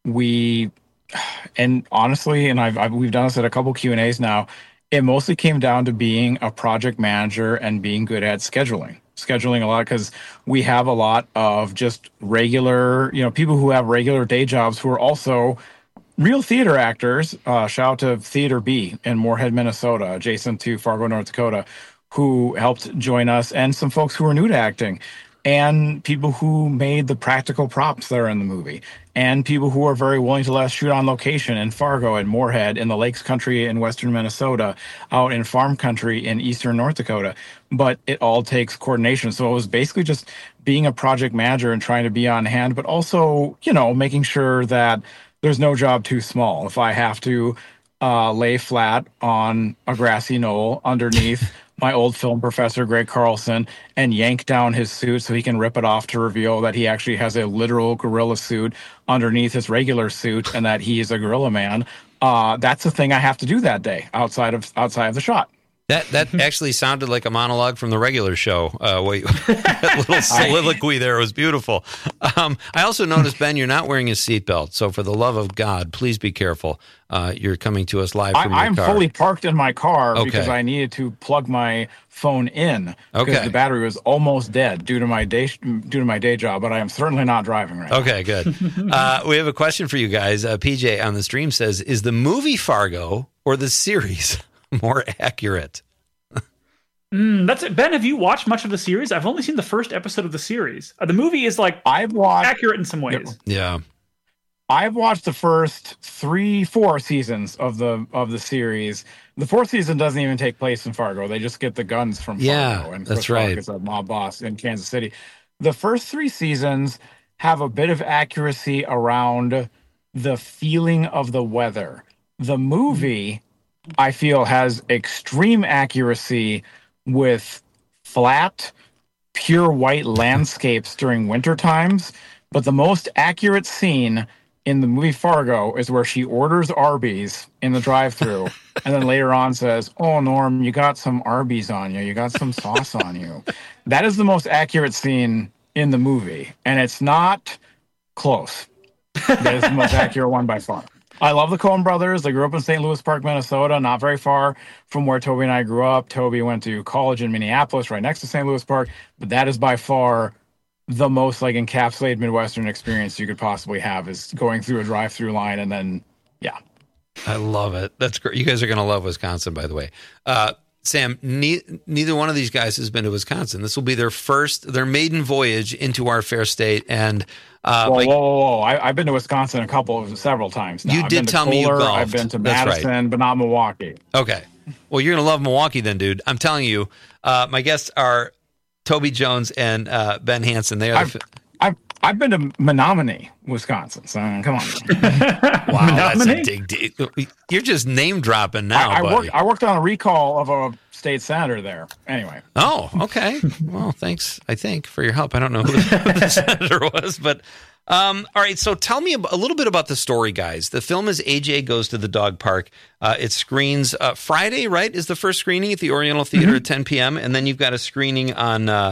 And honestly, and we've done this at a couple Q&As now, it mostly came down to being a project manager and being good at scheduling a lot, because we have a lot of just regular, people who have regular day jobs who are also real theater actors. Shout out to Theater B in Moorhead, Minnesota, adjacent to Fargo, North Dakota, who helped join us, and some folks who are new to acting, and people who made the practical props that are in the movie, and people who are very willing to let us shoot on location in Fargo and Moorhead, in the Lakes Country in western Minnesota, out in Farm Country in eastern North Dakota. But it all takes coordination. So it was basically just being a project manager and trying to be on hand, but also, making sure that there's no job too small. If I have to lay flat on a grassy knoll underneath my old film professor, Greg Carlson, and yank down his suit so he can rip it off to reveal that he actually has a literal gorilla suit underneath his regular suit and that he is a gorilla man, that's the thing I have to do that day outside of the shot. That actually sounded like a monologue from the regular show. That little soliloquy there was beautiful. I also noticed, Ben, you're not wearing a seatbelt. So for the love of God, please be careful. You're coming to us live from your car. I'm fully parked in my car because I needed to plug my phone in because the battery was almost dead due to my day job, but I am certainly not driving right now. Okay, good. We have a question for you guys. PJ on the stream says, is the movie Fargo or the series more accurate? That's it. Ben, have you watched much of the series? I've only seen the first episode of the series. The movie is accurate in some ways. Yeah. I've watched the first 3-4 seasons of the series. The fourth season doesn't even take place in Fargo. They just get the guns from Fargo. And that's Chris right. Rock is a mob boss in Kansas City. The first 3 seasons have a bit of accuracy around the feeling of the weather. The movie, I feel, has extreme accuracy with flat, pure white landscapes during winter times. But the most accurate scene in the movie Fargo is where she orders Arby's in the drive-thru and then later on says, "Oh, Norm, you got some Arby's on you. You got some sauce on you." That is the most accurate scene in the movie, and it's not close. That is the most accurate one by far. I love the Coen brothers. They grew up in St. Louis Park, Minnesota, not very far from where Toby and I grew up. Toby went to college in Minneapolis, right next to St. Louis Park. But that is by far the most encapsulated Midwestern experience you could possibly have, is going through a drive-through line and then, yeah. I love it. That's great. You guys are going to love Wisconsin, by the way. Sam, neither one of these guys has been to Wisconsin. This will be their maiden voyage into our fair state. And whoa! I've been to Wisconsin several times now. You did tell me you golfed. I've been to Madison, but not Milwaukee. Okay. Well, you're going to love Milwaukee then, dude. I'm telling you. My guests are Toby Jones and Ben Hansen. They are. I've been to Menominee, Wisconsin. So come on. Wow, that's a dig. You're just name dropping now. I worked on a recall of a state senator there. Anyway. Oh, okay. Well, thanks. I think for your help. I don't know who the senator was, but all right. So tell me a little bit about the story, guys. The film is AJ Goes to the Dog Park. It screens Friday, right? Is the first screening at the Oriental Theater at 10 p.m. And then you've got a screening on the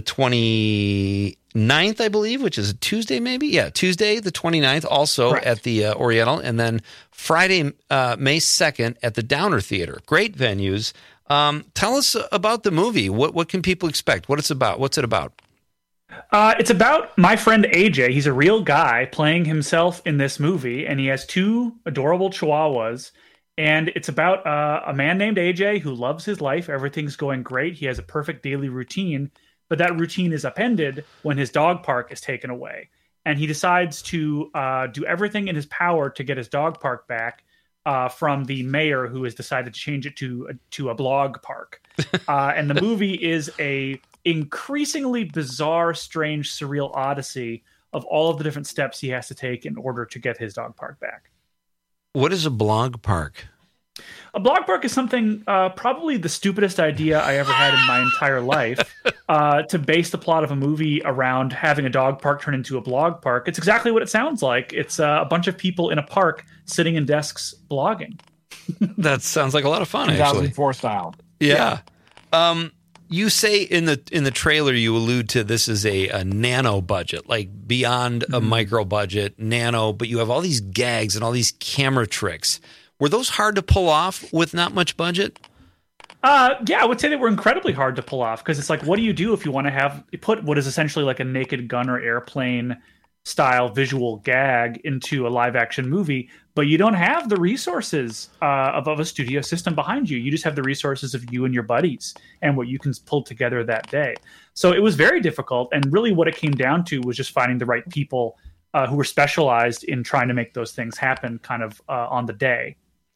29th, I believe, which is a Tuesday, maybe? Yeah, Tuesday, the 29th, also Correct. At the Oriental. And then Friday, May 2nd at the Downer Theater. Great venues. Tell us about the movie. What can people expect? What's it about? It's about my friend AJ. He's a real guy playing himself in this movie, and he has 2 adorable chihuahuas. And it's about a man named AJ who loves his life. Everything's going great. He has a perfect daily routine, but that routine is upended when his dog park is taken away. And he decides to do everything in his power to get his dog park back from the mayor, who has decided to change it to a blog park. And the movie is a increasingly bizarre, strange, surreal odyssey of all of the different steps he has to take in order to get his dog park back. What is a blog park? A blog park is something, probably the stupidest idea I ever had in my entire life, to base the plot of a movie around having a dog park turn into a blog park. It's exactly what it sounds like. It's a bunch of people in a park sitting in desks blogging. That sounds like a lot of fun, 2004 style. Yeah. You say in the trailer, you allude to this is a nano budget, like beyond a micro budget, nano, but you have all these gags and all these camera tricks. Were those hard to pull off with not much budget? Yeah, I would say they were incredibly hard to pull off because it's like, what do you do if you want to put what is essentially like a Naked Gun or Airplane style visual gag into a live action movie, but you don't have the resources of a studio system behind you. You just have the resources of you and your buddies and what you can pull together that day. So it was very difficult. And really what it came down to was just finding the right people who were specialized in trying to make those things happen kind of on the day.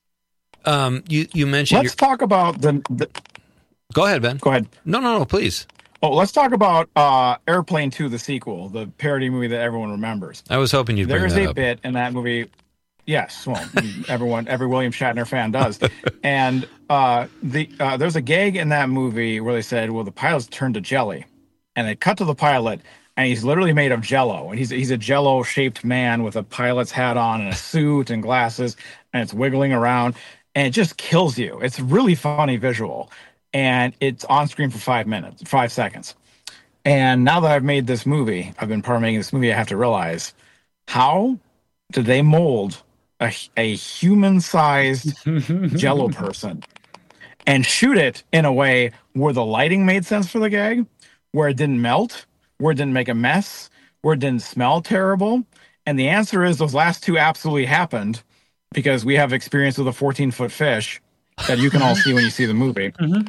You mentioned. Let's talk about the. Go ahead, Ben. Go ahead. No, please. Oh, let's talk about Airplane 2, the sequel, the parody movie that everyone remembers. I was hoping you'd bring that up. There's a bit in that movie. Yes, well, every William Shatner fan does. And there's a gag in that movie where they said, well, the pilot's turned to jelly. And they cut to the pilot, and he's literally made of Jell-O. And he's a Jell-O-shaped man with a pilot's hat on and a suit and glasses, and it's wiggling around. And it just kills you. It's a really funny visual. And it's on screen for 5 seconds. And now that I've made this movie, I've been part of making this movie, I have to realize, how did they mold a human-sized Jell-O person and shoot it in a way where the lighting made sense for the gag, where it didn't melt, where it didn't make a mess, where it didn't smell terrible? And the answer is those last two absolutely happened, because we have experience with a 14-foot fish that you can all see when you see the movie.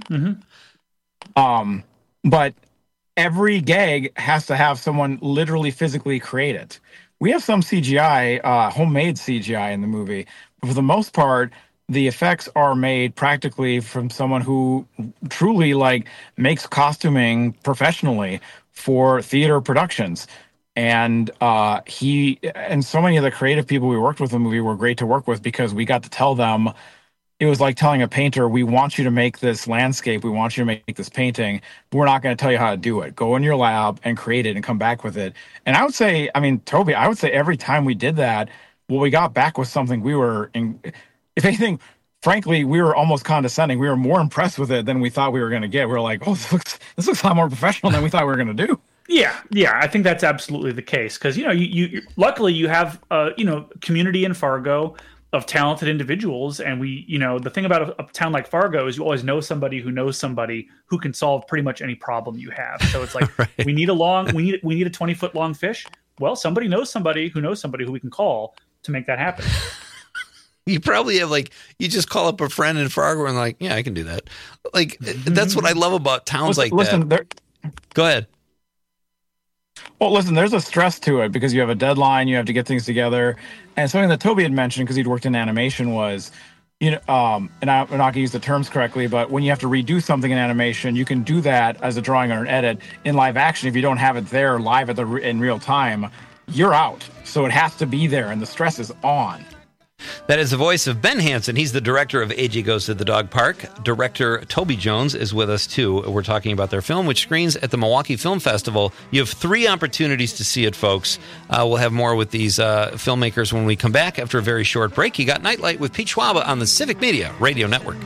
But every gag has to have someone literally physically create it. We have some CGI, homemade CGI in the movie, but for the most part, the effects are made practically from someone who truly makes costuming professionally for theater productions. And he and so many of the creative people we worked with in the movie were great to work with, because we got to tell them, it was like telling a painter, we want you to make this landscape, we want you to make this painting, but we're not going to tell you how to do it. Go in your lab and create it and come back with it. And I would say, Toby, I would say every time we did that, well, we got back with something if anything, frankly, we were almost condescending. We were more impressed with it than we thought we were going to get. We were like, oh, this looks a lot more professional than we thought we were going to do. Yeah, I think that's absolutely the case, because you luckily you have community in Fargo of talented individuals, and the thing about a town like Fargo is you always know somebody who knows somebody who can solve pretty much any problem you have. So it's like right. we need a 20-foot long fish. Well, somebody knows somebody who we can call to make that happen. You probably have you just call up a friend in Fargo and yeah, I can do that. That's what I love about towns that. Go ahead. Well, listen, there's a stress to it because you have a deadline, you have to get things together. And something that Toby had mentioned, because he'd worked in animation, was, and I'm not going to use the terms correctly, but when you have to redo something in animation, you can do that as a drawing or an edit. In live action, if you don't have it there live in real time, you're out. So it has to be there, and the stress is on. That is the voice of Ben Hansen. He's the director of AJ Goes to the Dog Park. Director Toby Jones is with us, too. We're talking about their film, which screens at the Milwaukee Film Festival. You have 3 opportunities to see it, folks. We'll have more with these filmmakers when we come back after a very short break. You got Nightlight with Pete Schwaba on the Civic Media Radio Network.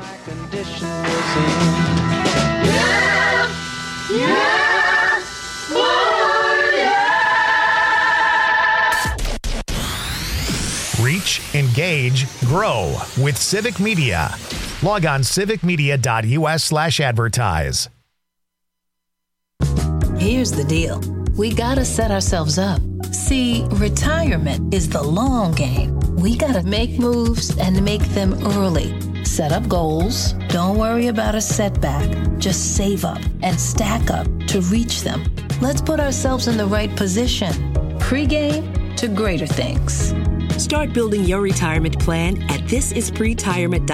Reach, engage, grow with Civic Media. Log on civicmedia.us/advertise. Here's the deal. We gotta set ourselves up. See, retirement is the long game. We gotta make moves and make them early. Set up goals. Don't worry about a setback. Just save up and stack up to reach them. Let's put ourselves in the right position. Pre-game to greater things. Start building your retirement plan at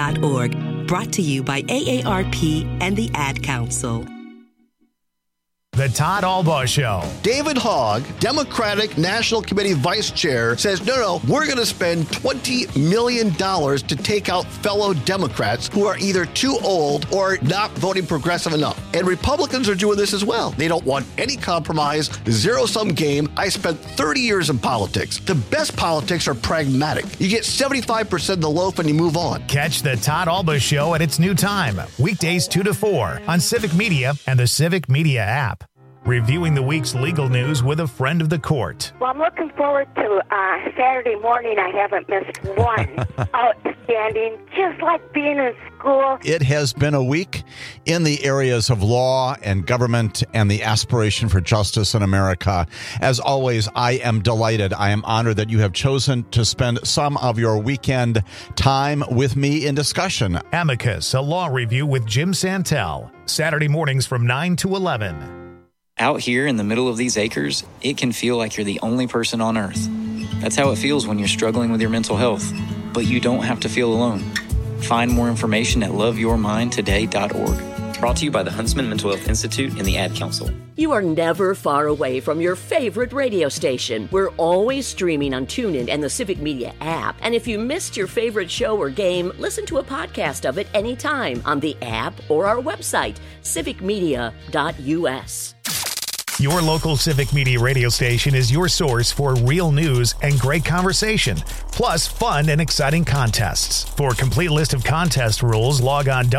thisispretirement.org. Brought to you by AARP and the Ad Council. The Todd Albaugh Show. David Hogg, Democratic National Committee Vice Chair, says, no, we're going to spend $20 million to take out fellow Democrats who are either too old or not voting progressive enough. And Republicans are doing this as well. They don't want any compromise, zero-sum game. I spent 30 years in politics. The best politics are pragmatic. You get 75% of the loaf and you move on. Catch The Todd Albaugh Show at its new time, weekdays 2 to 4 on Civic Media and the Civic Media app. Reviewing the week's legal news with a friend of the court. Well, I'm looking forward to Saturday morning. I haven't missed one. Outstanding, just like being in school. It has been a week in the areas of law and government and the aspiration for justice in America. As always, I am delighted. I am honored that you have chosen to spend some of your weekend time with me in discussion. Amicus, a law review with Jim Santel. Saturday mornings from 9 to 11. Out here in the middle of these acres, it can feel like you're the only person on Earth. That's how it feels when you're struggling with your mental health. But you don't have to feel alone. Find more information at loveyourmindtoday.org. Brought to you by the Huntsman Mental Health Institute and the Ad Council. You are never far away from your favorite radio station. We're always streaming on TuneIn and the Civic Media app. And if you missed your favorite show or game, listen to a podcast of it anytime on the app or our website, civicmedia.us. Your local Civic Media radio station is your source for real news and great conversation, plus fun and exciting contests. For a complete list of contest rules, log on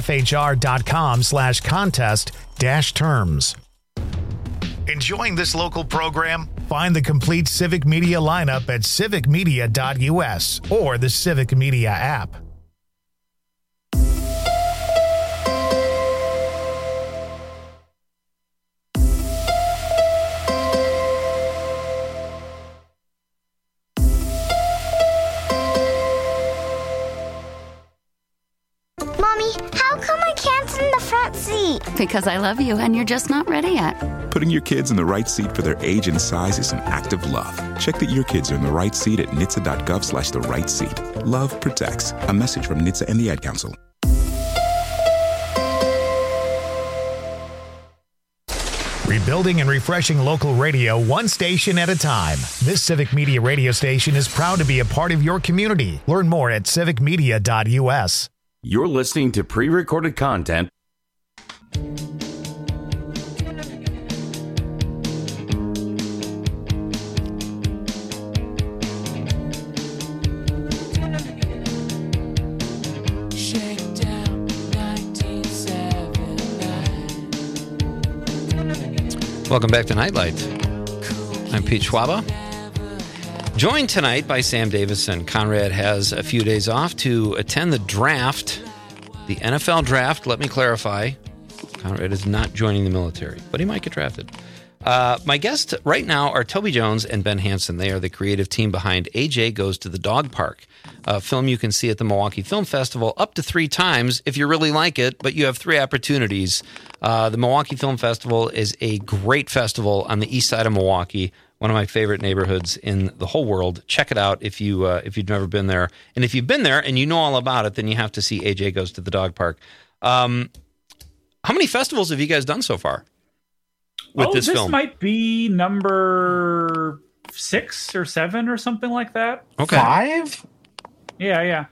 wfhr.com/contest-terms. Enjoying this local program? Find the complete Civic Media lineup at civicmedia.us or the Civic Media app. Because I love you and you're just not ready yet. Putting your kids in the right seat for their age and size is an act of love. Check that your kids are in the right seat at NHTSA.gov/the right seat. Love protects. A message from NHTSA and the Ad Council. Rebuilding and refreshing local radio one station at a time. This Civic Media radio station is proud to be a part of your community. Learn more at civicmedia.us. You're listening to pre-recorded content. Welcome back to Nightlight. I'm Pete Schwaba. Joined tonight by Sam Davison. Conrad has a few days off to attend the draft, the NFL draft. Let me clarify. Conrad is not joining the military, but he might get drafted. My guests right now are Toby Jones and Ben Hansen. They are the creative team behind AJ Goes to the Dog Park, a film you can see at the Milwaukee Film Festival up to 3 times if you really like it, but you have 3 opportunities. The Milwaukee Film Festival is a great festival on the east side of Milwaukee, one of my favorite neighborhoods in the whole world. Check it out if you've never been there. And if you've been there and you know all about it, then you have to see AJ Goes to the Dog Park. How many festivals have you guys done so far with this film? This might be number 6 or 7 or something like that. Okay. 5? Yeah.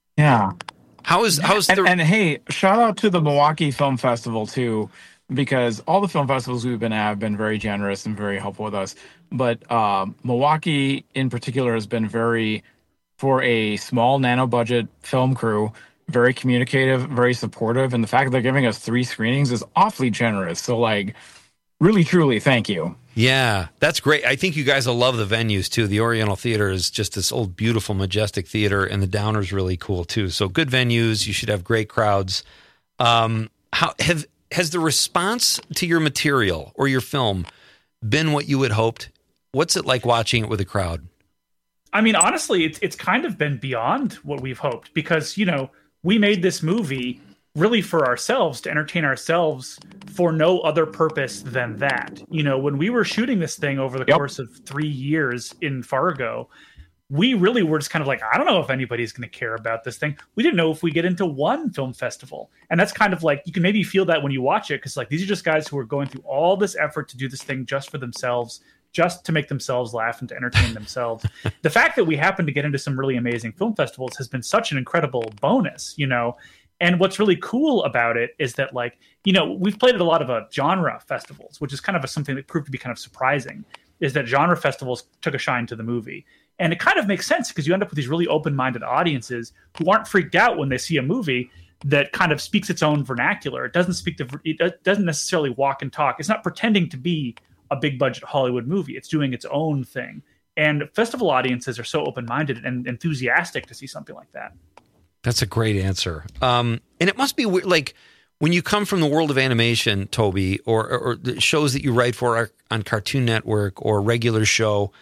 And hey, shout out to the Milwaukee Film Festival too, because all the film festivals we've been at have been very generous and very helpful with us. But Milwaukee in particular has been for a small nano budget film crew, very communicative, very supportive, and the fact that they're giving us 3 screenings is awfully generous. So really, truly, thank you. Yeah, that's great. I think you guys will love the venues, too. The Oriental Theater is just this old, beautiful, majestic theater, and the Downer's really cool, too. So good venues. You should have great crowds. Has the response to your material or your film been what you had hoped? What's it like watching it with a crowd? I mean, honestly, it's kind of been beyond what we've hoped because, we made this movie really for ourselves, to entertain ourselves for no other purpose than that. When we were shooting this thing over the course of 3 years in Fargo, we really were just kind of like, I don't know if anybody's going to care about this thing. We didn't know if we get into one film festival. And that's kind of like, you can maybe feel that when you watch it, because like these are just guys who are going through all this effort to do this thing just for themselves, just to make themselves laugh and to entertain themselves. The fact that we happen to get into some really amazing film festivals has been such an incredible bonus, you know. And what's really cool about it is that, like, you know, we've played at a lot of genre festivals, which is kind of something that proved to be kind of surprising, is that genre festivals took a shine to the movie. And it kind of makes sense because you end up with these really open-minded audiences who aren't freaked out when they see a movie that kind of speaks its own vernacular. It doesn't necessarily walk and talk. It's not pretending to be a big-budget Hollywood movie. It's doing its own thing. And festival audiences are so open-minded and enthusiastic to see something like that. That's a great answer. And it must be weird, like when you come from the world of animation, Toby, or the shows that you write for on Cartoon Network or regular show,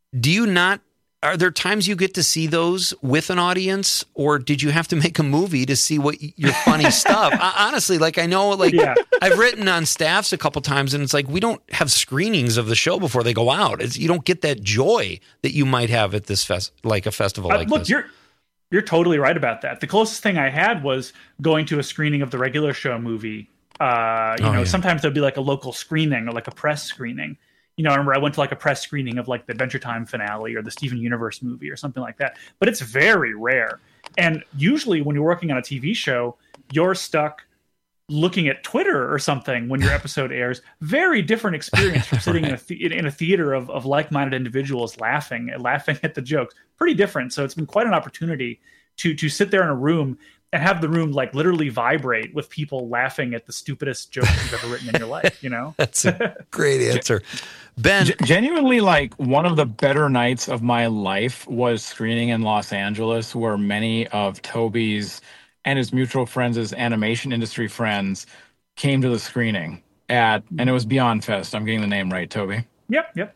are there times you get to see those with an audience, or did you have to make a movie to see what your funny stuff? Honestly, like I know, like I've written on staffs a couple times, and it's like we don't have screenings of the show before they go out. You don't get that joy that you might have at this like a festival like this. You're totally right about that. The closest thing I had was going to a screening of the regular show movie. Sometimes there'd be like a local screening or like a press screening. You know, I remember I went to like a press screening of like the Adventure Time finale or the Steven Universe movie or something like that. But it's very rare. And usually when you're working on a TV show, you're stuck looking at Twitter or something when your episode airs. Very different experience from sitting in a theater of like-minded individuals laughing at the jokes. Pretty different. So it's been quite an opportunity to sit there in a room and have the room like literally vibrate with people laughing at the stupidest jokes you've ever written in your life, you know? That's a great answer. Ben, genuinely, like one of the better nights of my life was screening in Los Angeles, where many of Toby's and his mutual friends, his animation industry friends, came to the screening and it was Beyond Fest. I'm getting the name right, Toby. Yep.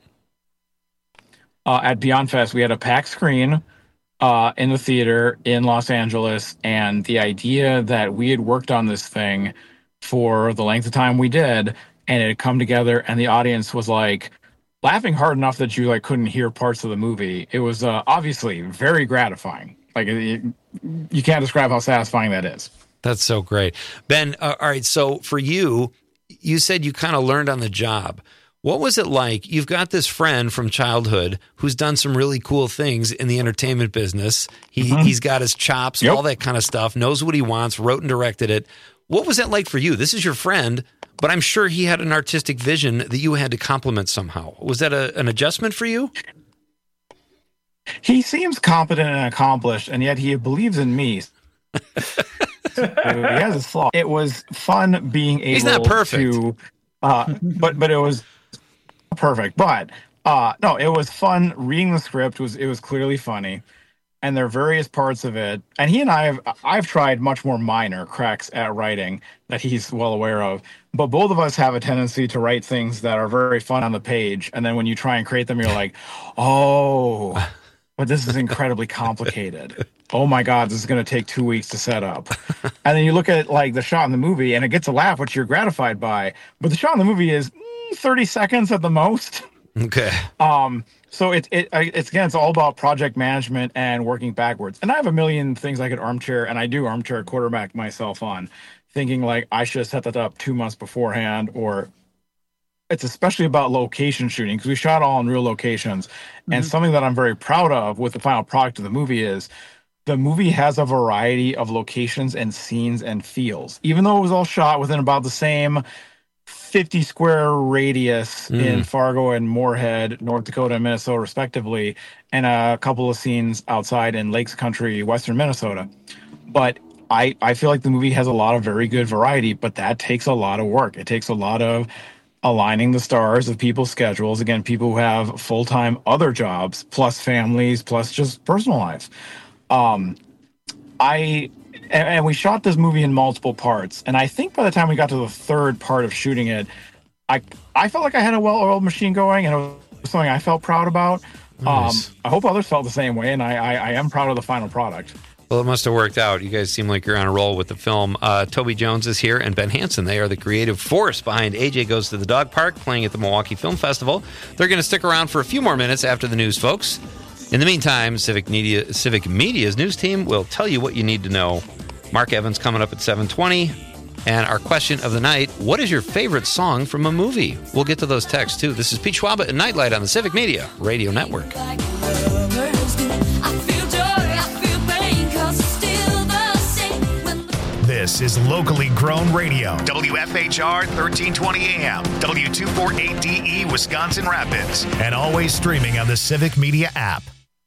At Beyond Fest, we had a packed screen in the theater in Los Angeles, and the idea that we had worked on this thing for the length of time we did, and it had come together, and the audience was like laughing hard enough that you like couldn't hear parts of the movie. It was obviously very gratifying. Like you can't describe how satisfying that is. That's so great. Ben, all right, so for you said you kind of learned on the job. What was it like? You've got this friend from childhood who's done some really cool things in the entertainment business. He's got his chops, all that kind of stuff, knows what he wants, wrote and directed it. What was that like for you? This is your friend, but I'm sure he had an artistic vision that you had to complement somehow. Was that an adjustment for you? He seems competent and accomplished, and yet he believes in me. He has his flaw. It was fun being able He's not perfect. to... but it was perfect. But no, it was fun reading the script. It was clearly funny, and there are various parts of it. And he and I've tried much more minor cracks at writing that he's well aware of. But both of us have a tendency to write things that are very fun on the page, and then when you try and create them, you're like, oh, but this is incredibly complicated. Oh my God, this is going to take 2 weeks to set up. And then you look at like the shot in the movie and it gets a laugh, which you're gratified by. But the shot in the movie is 30 seconds at the most. Okay. So it's all about project management and working backwards. And I have a million things I could armchair quarterback myself on, thinking like I should have set that up 2 months beforehand, or it's especially about location shooting because we shot all in real locations. Mm-hmm. And something that I'm very proud of with the final product of the movie is the movie has a variety of locations and scenes and feels. Even though it was all shot within about the same 50 square radius in Fargo and Moorhead, North Dakota and Minnesota, respectively, and a couple of scenes outside in Lakes Country, western Minnesota. But I feel like the movie has a lot of very good variety, but that takes a lot of work. It takes a lot of aligning the stars of people's schedules. Again, people who have full-time other jobs, plus families, plus just personal life. And we shot this movie in multiple parts. And I think by the time we got to the third part of shooting it, I felt like I had a well-oiled machine going, and it was something I felt proud about. Nice. I hope others felt the same way, and I am proud of the final product. Well, it must have worked out. You guys seem like you're on a roll with the film. Toby Jones is here, and Ben Hansen. They are the creative force behind AJ Goes to the Dog Park, playing at the Milwaukee Film Festival. They're going to stick around for a few more minutes after the news, folks. In the meantime, Civic Media's news team will tell you what you need to know. Mark Evans coming up at 7:20. And our question of the night, what is your favorite song from a movie? We'll get to those texts, too. This is Pete Schwaba and Nightlight on the Civic Media Radio Network. This is locally grown radio. WFHR 1320 AM, W248DE, Wisconsin Rapids. And always streaming on the Civic Media app.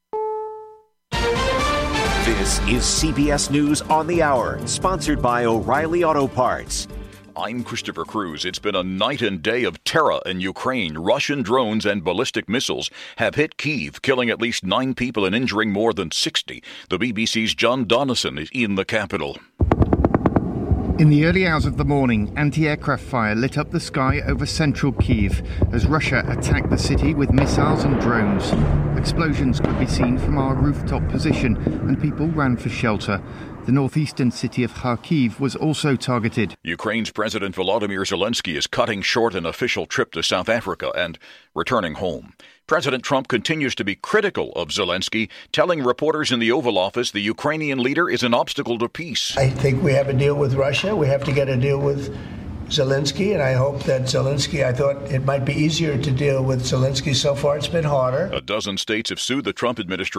This is CBS News on the Hour, sponsored by O'Reilly Auto Parts. I'm Christopher Cruz. It's been a night and day of terror in Ukraine. Russian drones and ballistic missiles have hit Kyiv, killing at least 9 people and injuring more than 60. The BBC's John Donnison is in the capital. In the early hours of the morning, anti-aircraft fire lit up the sky over central Kyiv as Russia attacked the city with missiles and drones. Explosions could be seen from our rooftop position and people ran for shelter. The northeastern city of Kharkiv was also targeted. Ukraine's President Volodymyr Zelensky is cutting short an official trip to South Africa and returning home. President Trump continues to be critical of Zelensky, telling reporters in the Oval Office the Ukrainian leader is an obstacle to peace. I think we have a deal with Russia. We have to get a deal with Zelensky, and I hope that Zelensky, I thought it might be easier to deal with Zelensky. So far, it's been harder. A dozen states have sued the Trump administration